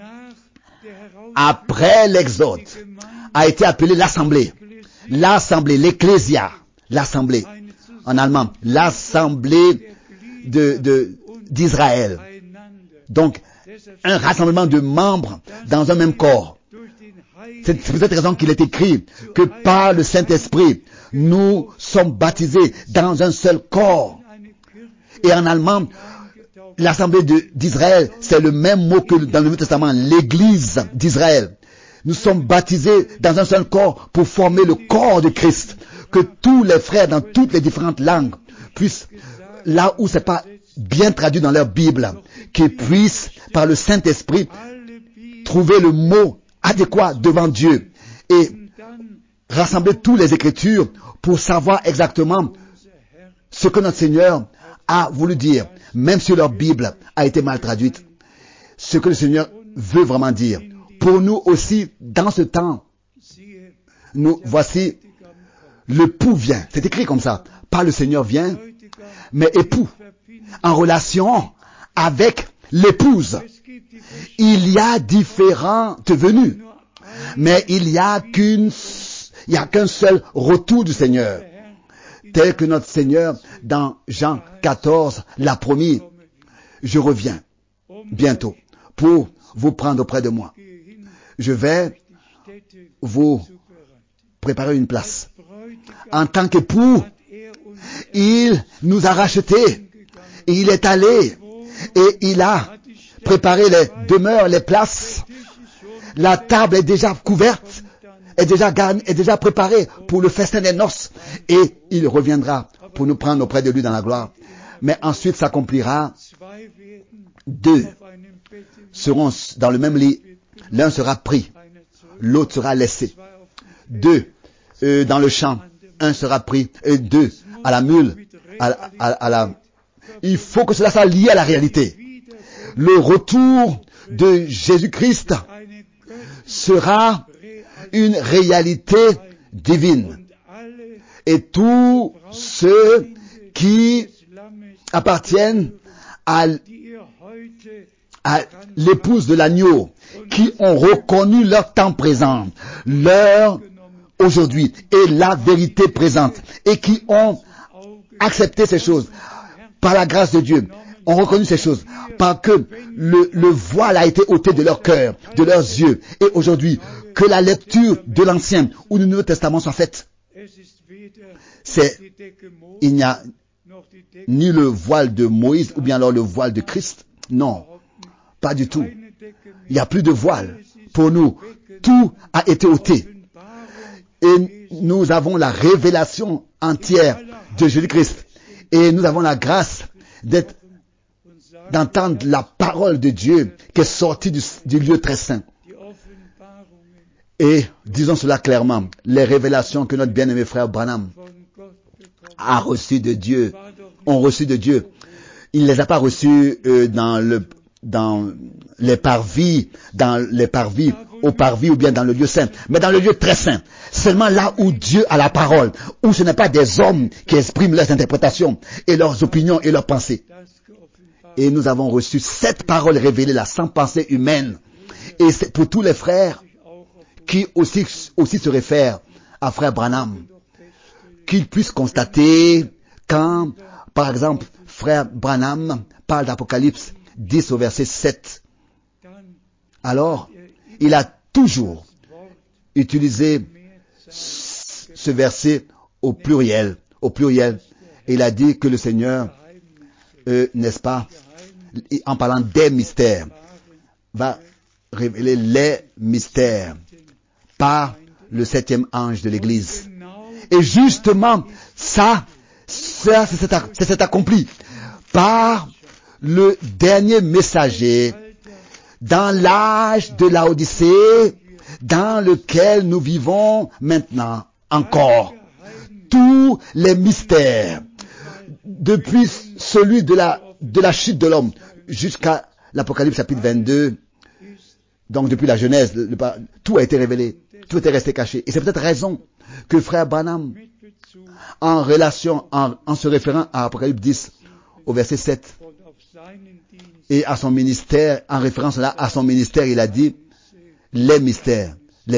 après l'Exode a été appelé l'assemblée, l'ecclésia, l'assemblée en allemand, l'assemblée d'Israël. Donc, un rassemblement de membres dans un même corps. C'est pour cette raison qu'il est écrit que par le Saint-Esprit, nous sommes baptisés dans un seul corps. Et en allemand, l'assemblée d'Israël, c'est le même mot que dans le Nouveau Testament, l'église d'Israël. Nous sommes baptisés dans un seul corps pour former le corps de Christ. Que tous les frères dans toutes les différentes langues puissent, là où c'est pas bien traduit dans leur Bible, qu'ils puissent, par le Saint-Esprit, trouver le mot adéquat devant Dieu et rassembler toutes les Écritures pour savoir exactement ce que notre Seigneur a voulu dire, même si leur Bible a été mal traduite. Ce que le Seigneur veut vraiment dire. Pour nous aussi, dans ce temps, nous voici, l'époux vient. C'est écrit comme ça. Pas le Seigneur vient, mais époux. En relation avec l'épouse. Il y a différentes venues, mais il y a qu'un seul retour du Seigneur. Tel que notre Seigneur, dans Jean 14, l'a promis. Je reviens bientôt pour vous prendre auprès de moi. Je vais vous préparer une place. En tant qu'époux, il nous a rachetés. Il est allé et il a préparé les demeures, les places. La table est déjà couverte est déjà préparé pour le festin des noces. Et il reviendra pour nous prendre auprès de lui dans la gloire. Mais ensuite s'accomplira. 2 seront dans le même lit. L'un sera pris, l'autre sera laissé. 2 dans le champ, un sera pris, et 2 à la mule, Il faut que cela soit lié à la réalité. Le retour de Jésus-Christ sera une réalité divine. Et tous ceux qui appartiennent à l'épouse de l'agneau, qui ont reconnu leur temps présent, leur aujourd'hui et la vérité présente, et qui ont accepté ces choses par la grâce de Dieu, ont reconnu ces choses, parce que le voile a été ôté de leur cœur, de leurs yeux, et aujourd'hui, que la lecture de l'Ancien ou du Nouveau Testament soit faite. Il n'y a ni le voile de Moïse ou bien alors le voile de Christ. Non, pas du tout. Il n'y a plus de voile pour nous. Tout a été ôté. Et nous avons la révélation entière de Jésus-Christ. Et nous avons la grâce d'entendre la parole de Dieu qui est sortie du lieu très saint. Et disons cela clairement, les révélations que notre bien-aimé frère Branham a reçues de Dieu, ont reçues de Dieu. Il ne les a pas reçues dans les parvis, au parvis ou bien dans le lieu saint, mais dans le lieu très saint. Seulement là où Dieu a la parole, où ce n'est pas des hommes qui expriment leurs interprétations et leurs opinions et leurs pensées. Et nous avons reçu cette parole révélée là, sans pensée humaine. Et c'est pour tous les frères qui aussi se réfèrent à frère Branham, qu'ils puissent constater quand, par exemple, frère Branham parle d'Apocalypse 10 au verset 7. Alors, il a toujours utilisé ce verset au pluriel. Et il a dit que le Seigneur, n'est-ce pas, en parlant des mystères, va révéler les mystères par le 7e ange de l'Église. Et justement, ça s'est accompli par le dernier messager dans l'âge de Laodicée, dans lequel nous vivons maintenant encore. Tous les mystères, depuis celui de la chute de l'homme jusqu'à l'Apocalypse chapitre 22, donc depuis la Genèse, tout a été révélé, tout était resté caché. Et c'est peut-être raison que frère Branham, en se référant à Apocalypse 10 au verset 7, et à son ministère, en référence là à son ministère, il a dit les mystères,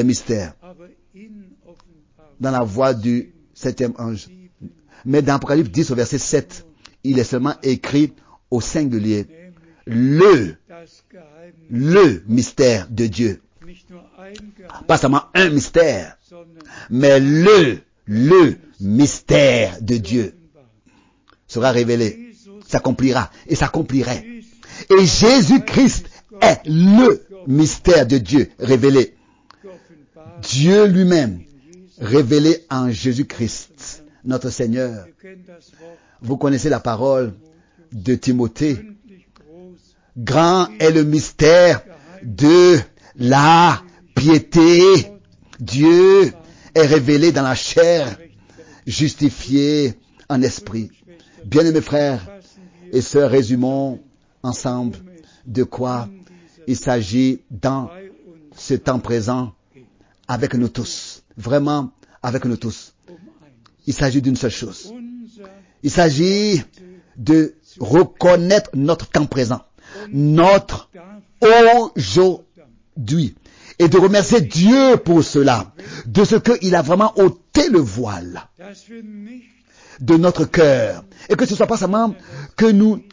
dans la voix du 7e ange. Mais dans Apocalypse 10 au verset 7, il est seulement écrit au singulier le mystère de Dieu. Pas seulement un mystère, mais le mystère de Dieu sera révélé, s'accomplira et s'accomplirait. Et Jésus-Christ est le mystère de Dieu révélé. Dieu lui-même révélé en Jésus-Christ, notre Seigneur. Vous connaissez la parole de Timothée. Grand est le mystère de la piété. Dieu est révélé dans la chair, justifié en esprit. Bien-aimés frères et sœurs, résumons ensemble de quoi il s'agit dans ce temps présent avec nous tous. Vraiment avec nous tous. Il s'agit d'une seule chose. Il s'agit de reconnaître notre temps présent, notre aujourd'hui, et de remercier Dieu pour cela, de ce qu'il a vraiment ôté le voile de notre cœur, et que ce soit pas seulement que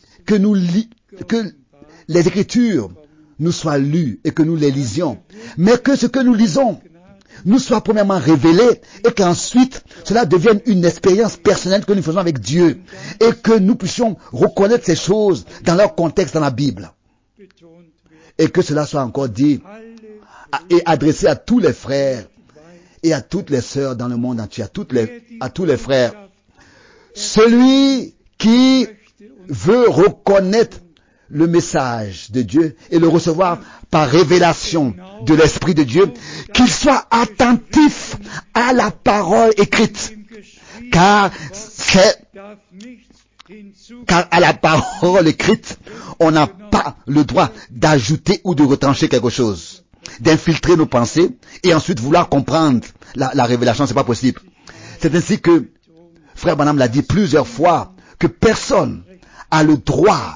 les Écritures nous soient lues et que nous les lisions, mais que ce que nous lisons nous soit premièrement révélé et qu'ensuite cela devienne une expérience personnelle que nous faisons avec Dieu et que nous puissions reconnaître ces choses dans leur contexte dans la Bible et que cela soit encore dit et adressé à tous les frères et à toutes les sœurs dans le monde entier, à tous les frères. Celui qui veut reconnaître le message de Dieu et le recevoir par révélation de l'Esprit de Dieu, qu'il soit attentif à la parole écrite, car à la parole écrite, on n'a pas le droit d'ajouter ou de retrancher quelque chose, d'infiltrer nos pensées et ensuite vouloir comprendre la révélation, c'est pas possible. C'est ainsi que Frère Branham l'a dit plusieurs fois, que personne a le droit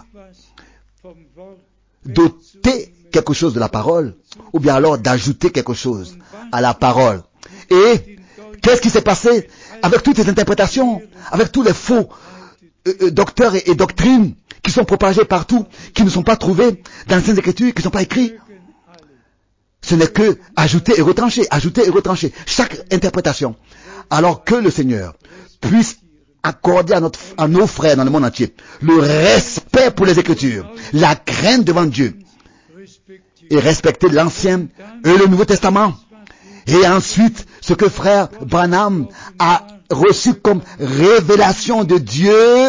d'ôter quelque chose de la parole, ou bien alors d'ajouter quelque chose à la parole. Et qu'est-ce qui s'est passé avec toutes les interprétations, avec tous les faux docteurs et doctrines qui sont propagés partout, qui ne sont pas trouvés dans les Saintes Écritures, qui ne sont pas écrits? Ce n'est que ajouter et retrancher, chaque interprétation. Alors que le Seigneur puisse accorder à nos frères dans le monde entier le respect pour les Écritures, la crainte devant Dieu, et respecter l'Ancien et le Nouveau Testament. Et ensuite, ce que frère Branham a reçu comme révélation de Dieu,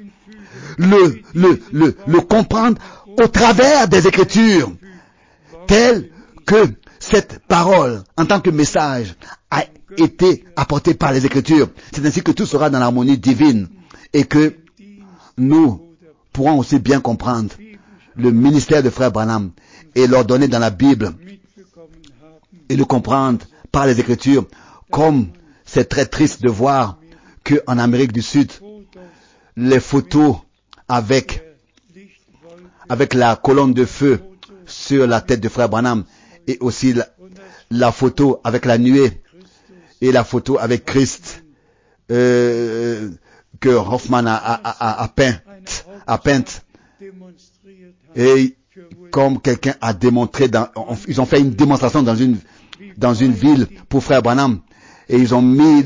le comprendre au travers des Écritures, tel que cette parole, en tant que message, a été apportée par les Écritures. C'est ainsi que tout sera dans l'harmonie divine et que nous pourrons aussi bien comprendre le ministère de frère Branham et l'ordonner dans la Bible et le comprendre par les Écritures, comme c'est très triste de voir qu'en Amérique du Sud, les photos avec la colonne de feu sur la tête de frère Branham et aussi la photo avec la nuée et la photo avec Christ que Hoffman a peinte. Et comme quelqu'un a démontré, ils ont fait une démonstration dans une ville pour frère Branham et ils ont mis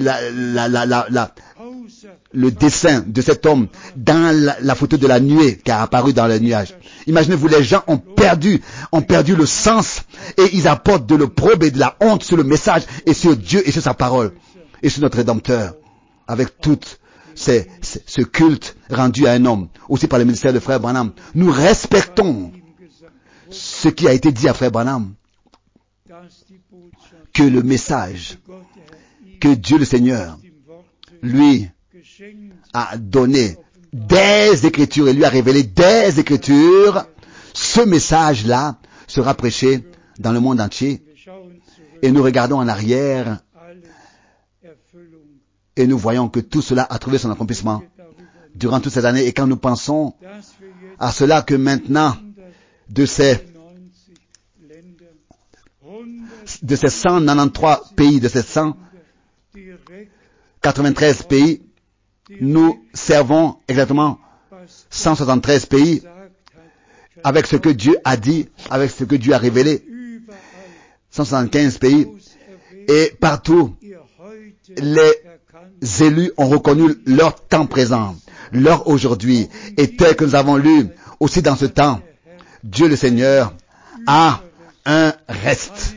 le dessin de cet homme dans la photo de la nuée qui a apparu dans le nuage. Imaginez-vous, les gens ont perdu le sens et ils apportent de l'opprobre et de la honte sur le message et sur Dieu et sur sa parole et sur notre Rédempteur avec tout ce culte rendu à un homme, aussi par le ministère de frère Branham. Nous respectons ce qui a été dit à frère Branham, que le message que Dieu le Seigneur lui a donné des Écritures et lui a révélé des Écritures, ce message-là sera prêché dans le monde entier. Et nous regardons en arrière et nous voyons que tout cela a trouvé son accomplissement durant toutes ces années. Et quand nous pensons à cela, que maintenant, de ces 193 pays, de ces 193 pays, nous servons exactement 173 pays avec ce que Dieu a dit, avec ce que Dieu a révélé. 175 pays. Et partout, les élus ont reconnu leur temps présent, leur aujourd'hui. Et tel que nous avons lu aussi dans ce temps, Dieu le Seigneur a un reste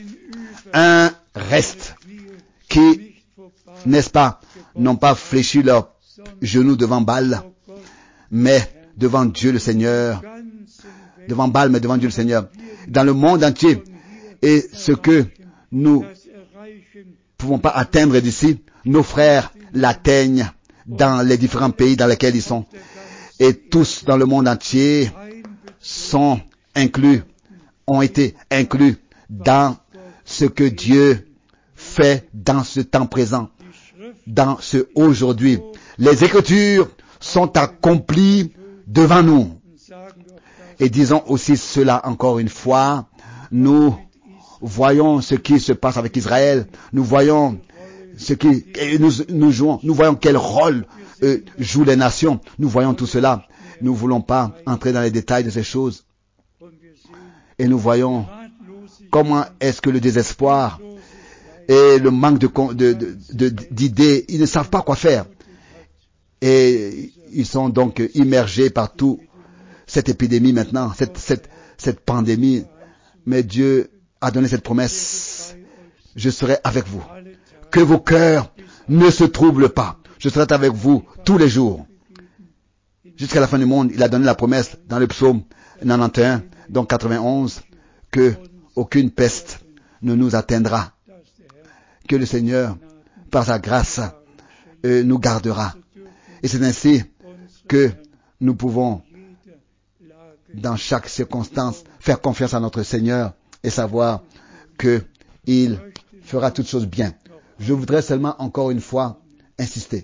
qui, n'est-ce pas, n'ont pas fléchi leurs genoux devant Baal, mais devant Dieu le Seigneur, devant Baal, mais devant Dieu le Seigneur, dans le monde entier. Et ce que nous pouvons pas atteindre d'ici, nos frères l'atteignent dans les différents pays dans lesquels ils sont. Et tous dans le monde entier sont inclus, ont été inclus dans ce que Dieu fait dans ce temps présent, dans ce aujourd'hui. Les Écritures sont accomplies devant nous. Et disons aussi cela encore une fois, nous voyons ce qui se passe avec Israël, nous voyons nous voyons quel rôle jouent les nations, nous voyons tout cela. Nous ne voulons pas entrer dans les détails de ces choses. Et nous voyons comment est-ce que le désespoir et le manque d'idées, ils ne savent pas quoi faire. Et ils sont donc immergés par toute cette épidémie maintenant, cette pandémie. Mais Dieu a donné cette promesse: je serai avec vous que vos cœurs ne se troublent pas. Je serai avec vous tous les jours. Jusqu'à la fin du monde, il a donné la promesse dans le psaume 91, donc 91, que aucune peste ne nous atteindra. Que le Seigneur, par sa grâce, nous gardera. Et c'est ainsi que nous pouvons, dans chaque circonstance, faire confiance à notre Seigneur et savoir qu'il fera toutes choses bien. Je voudrais seulement encore une fois insister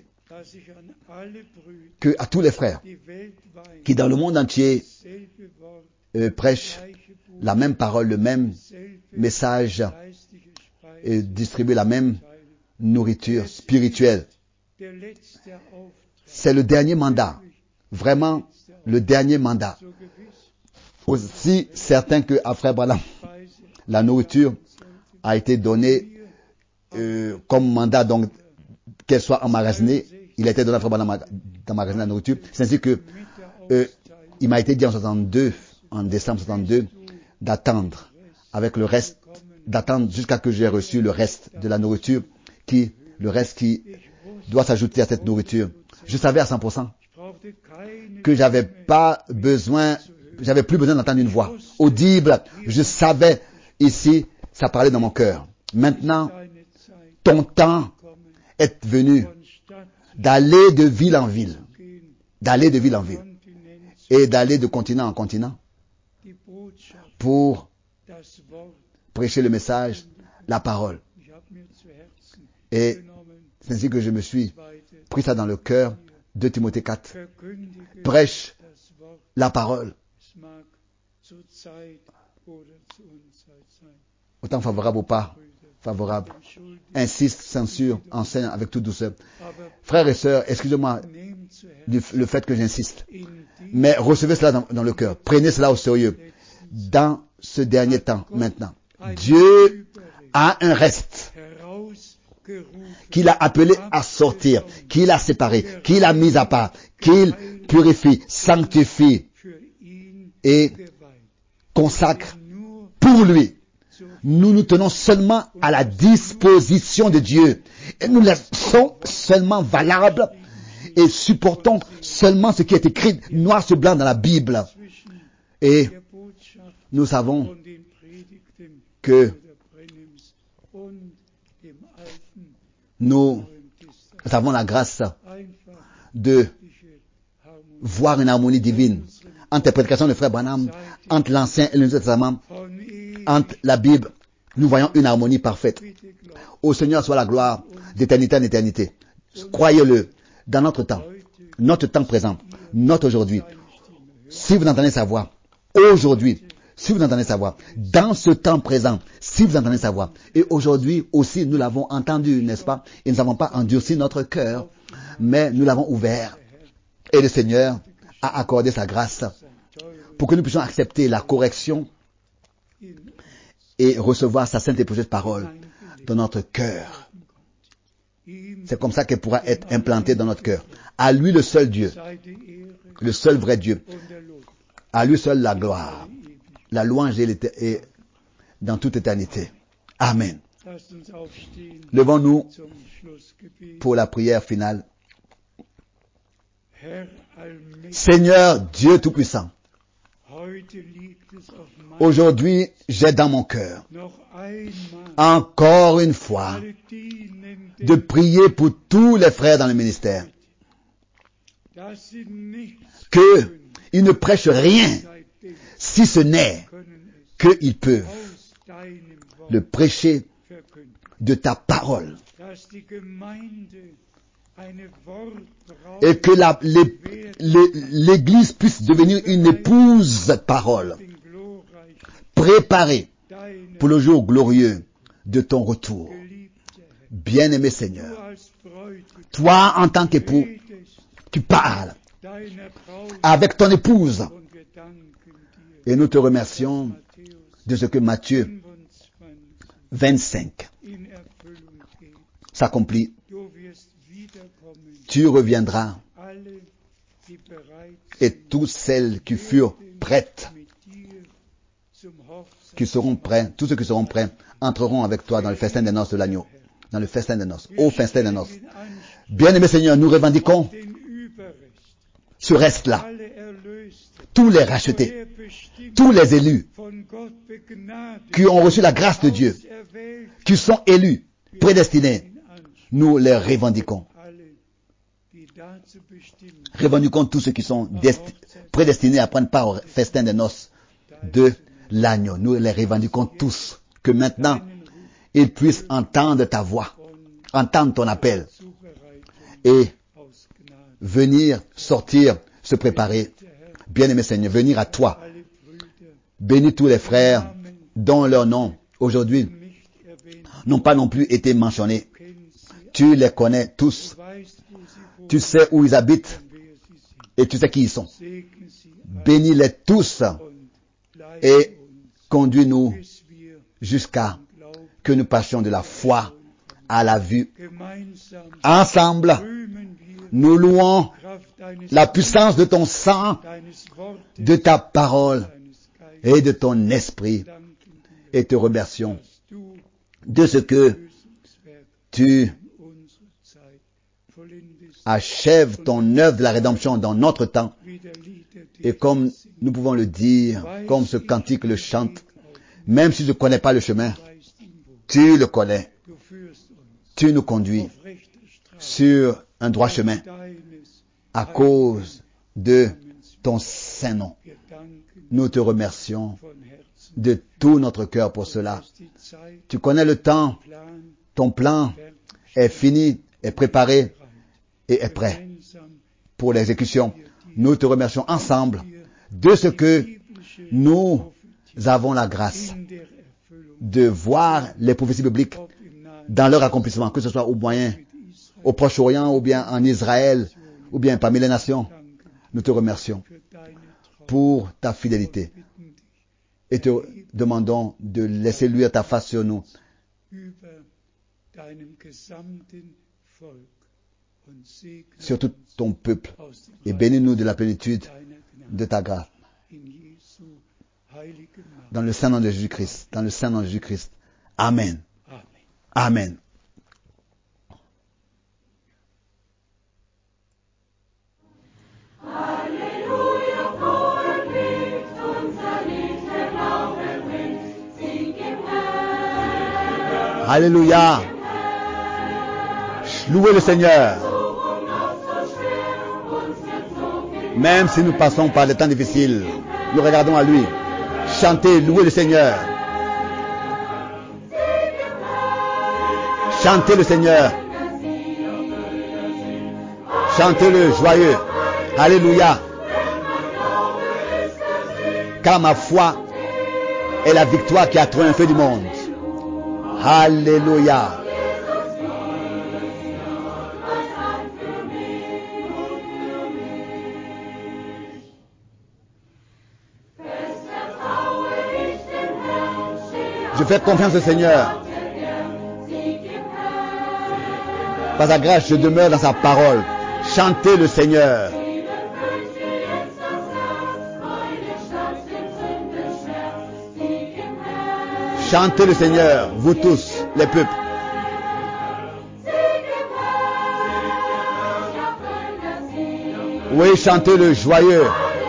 que à tous les frères qui dans le monde entier prêchent la même parole, le même message et distribuent la même nourriture spirituelle. C'est le dernier mandat, vraiment le dernier mandat. Aussi certain que à Frère Branham, la nourriture a été donnée comme mandat, donc qu'elle soit emmagasinée. Il a été donné à Frère Branham d'emmagasiner la nourriture. C'est ainsi que il m'a été dit en décembre 62, d'attendre avec le reste, d'attendre jusqu'à que j'ai reçu le reste de la nourriture, le reste qui doit s'ajouter à cette nourriture. Je savais à 100% que j'avais plus besoin d'entendre une voix audible. Je savais ici, ça parlait dans mon cœur. Maintenant, ton temps est venu d'aller de ville en ville, et d'aller de continent en continent pour prêcher le message, la parole. Et c'est ainsi que je me suis pris ça dans le cœur. 2 Timothée 4. Prêche la parole. Autant favorable ou pas favorable. Insiste, censure, enseigne avec toute douceur. Frères et sœurs, excusez-moi le fait que j'insiste. Mais recevez cela dans le cœur. Prenez cela au sérieux. Dans ce dernier temps, maintenant, Dieu a un reste qu'il a appelé à sortir, qu'il a séparé, qu'il a mis à part, qu'il purifie, sanctifie et consacre pour lui. Nous nous tenons seulement à la disposition de Dieu et nous laissons seulement valables et supportons seulement ce qui est écrit noir sur blanc dans la Bible. Et nous savons que nous avons la grâce de voir une harmonie divine entre les prédications de Frère Branham, entre l'Ancien et le Nouveau Testament, entre la Bible. Nous voyons une harmonie parfaite. Au Seigneur soit la gloire d'éternité en éternité. Croyez-le, dans notre temps présent, notre aujourd'hui. Si vous entendez sa voix, aujourd'hui, si vous entendez sa voix, dans ce temps présent, si vous entendez sa voix, et aujourd'hui aussi nous l'avons entendu, n'est-ce pas? Et nous n'avons pas endurci notre cœur, mais nous l'avons ouvert. Et le Seigneur a accordé sa grâce pour que nous puissions accepter la correction et recevoir sa sainte et précieuse parole dans notre cœur. C'est comme ça qu'elle pourra être implantée dans notre cœur. À lui le seul Dieu, le seul vrai Dieu. À lui seul la gloire, la louange est dans toute éternité. Amen. Levons-nous pour la prière finale. Seigneur Dieu Tout-Puissant, aujourd'hui j'ai dans mon cœur, encore une fois, de prier pour tous les frères dans le ministère, qu'ils ne prêchent rien, si ce n'est qu'ils peuvent le prêcher de ta parole. Et que l'Église puisse devenir une épouse parole, préparée pour le jour glorieux de ton retour. Bien-aimé Seigneur, toi en tant qu'époux, tu parles avec ton épouse. Et nous te remercions de ce que Matthieu 25 s'accomplit. Tu reviendras et toutes celles qui furent prêtes, qui seront prêts, tous ceux qui seront prêts, entreront avec toi dans le festin des noces de l'agneau. dans le festin de noces, au festin de noces. Bien-aimé Seigneur, nous revendiquons ce reste-là. Tous les rachetés, tous les élus qui ont reçu la grâce de Dieu, qui sont élus, prédestinés, nous les revendiquons. Revendiquons tous ceux qui sont prédestinés à prendre part au festin de noces de l'agneau. Nous les revendiquons tous. Que maintenant, ils puissent entendre ta voix, entendre ton appel et venir, sortir, se préparer. Bien-aimé Seigneur, venir à toi. Bénis tous les frères dont leurs noms aujourd'hui n'ont pas non plus été mentionnés. Tu les connais tous. Tu sais où ils habitent et tu sais qui ils sont. Bénis-les tous et conduis-nous jusqu'à que nous passions de la foi à la vue. Ensemble, nous louons la puissance de ton sang, de ta parole et de ton esprit et te remercions de ce que tu achèves ton œuvre de la rédemption dans notre temps. Et comme nous pouvons le dire, comme ce cantique le chante, même si je ne connais pas le chemin, tu le connais. Tu nous conduis sur un droit chemin à cause de ton saint nom. Nous te remercions de tout notre cœur pour cela. Tu connais le temps, ton plan est fini, est préparé et est prêt pour l'exécution. Nous te remercions ensemble de ce que nous avons la grâce de voir les prophéties bibliques dans leur accomplissement, que ce soit au Moyen, au Proche-Orient, ou bien en Israël, ou bien parmi les nations. Nous te remercions pour ta fidélité et te demandons de laisser luire ta face sur nous. Sur tout ton peuple, et bénis-nous de la plénitude de ta grâce. Dans le saint nom de Jésus-Christ, dans le saint nom de Jésus-Christ. Amen. Amen. Alléluia. Louez le Seigneur. Même si nous passons par des temps difficiles, nous regardons à lui. Chantez, louez le Seigneur. Chantez le Seigneur. Chantez-le joyeux. Alléluia. Car ma foi est la victoire qui a triomphé du monde. Alléluia. Je fais confiance au Seigneur. Par sa grâce, je demeure dans sa parole. Chantez le Seigneur. Chantez le Seigneur, vous tous, les peuples. Oui, chantez le joyeux.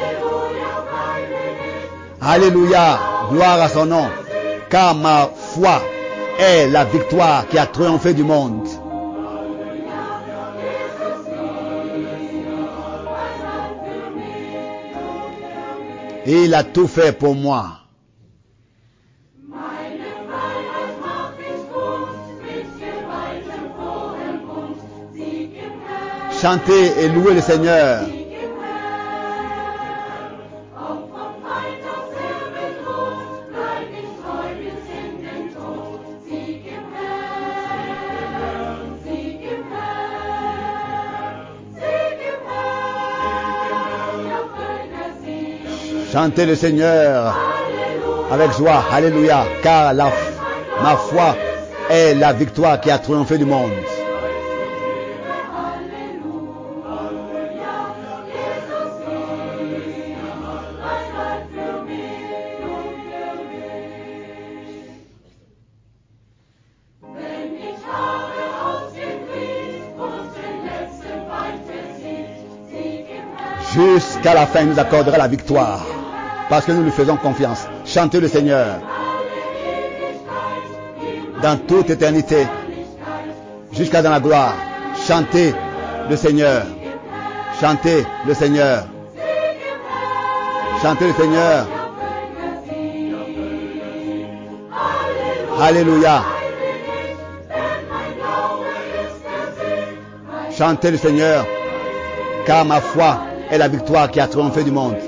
Alléluia, gloire à son nom. Car ma foi est la victoire qui a triomphé du monde. Et il a tout fait pour moi. Chantez et louez le Seigneur. Chantez le Seigneur avec joie. Alléluia. Car ma foi est la victoire qui a triomphé du monde. Jusqu'à la fin, il nous accordera la victoire. Parce que nous lui faisons confiance. Chantez le Seigneur. Dans toute éternité. Jusqu'à dans la gloire. Chantez le Seigneur. Chantez le Seigneur. Chantez le Seigneur. Alléluia. Chantez le Seigneur. Car ma foi est la victoire qui a triomphé du monde.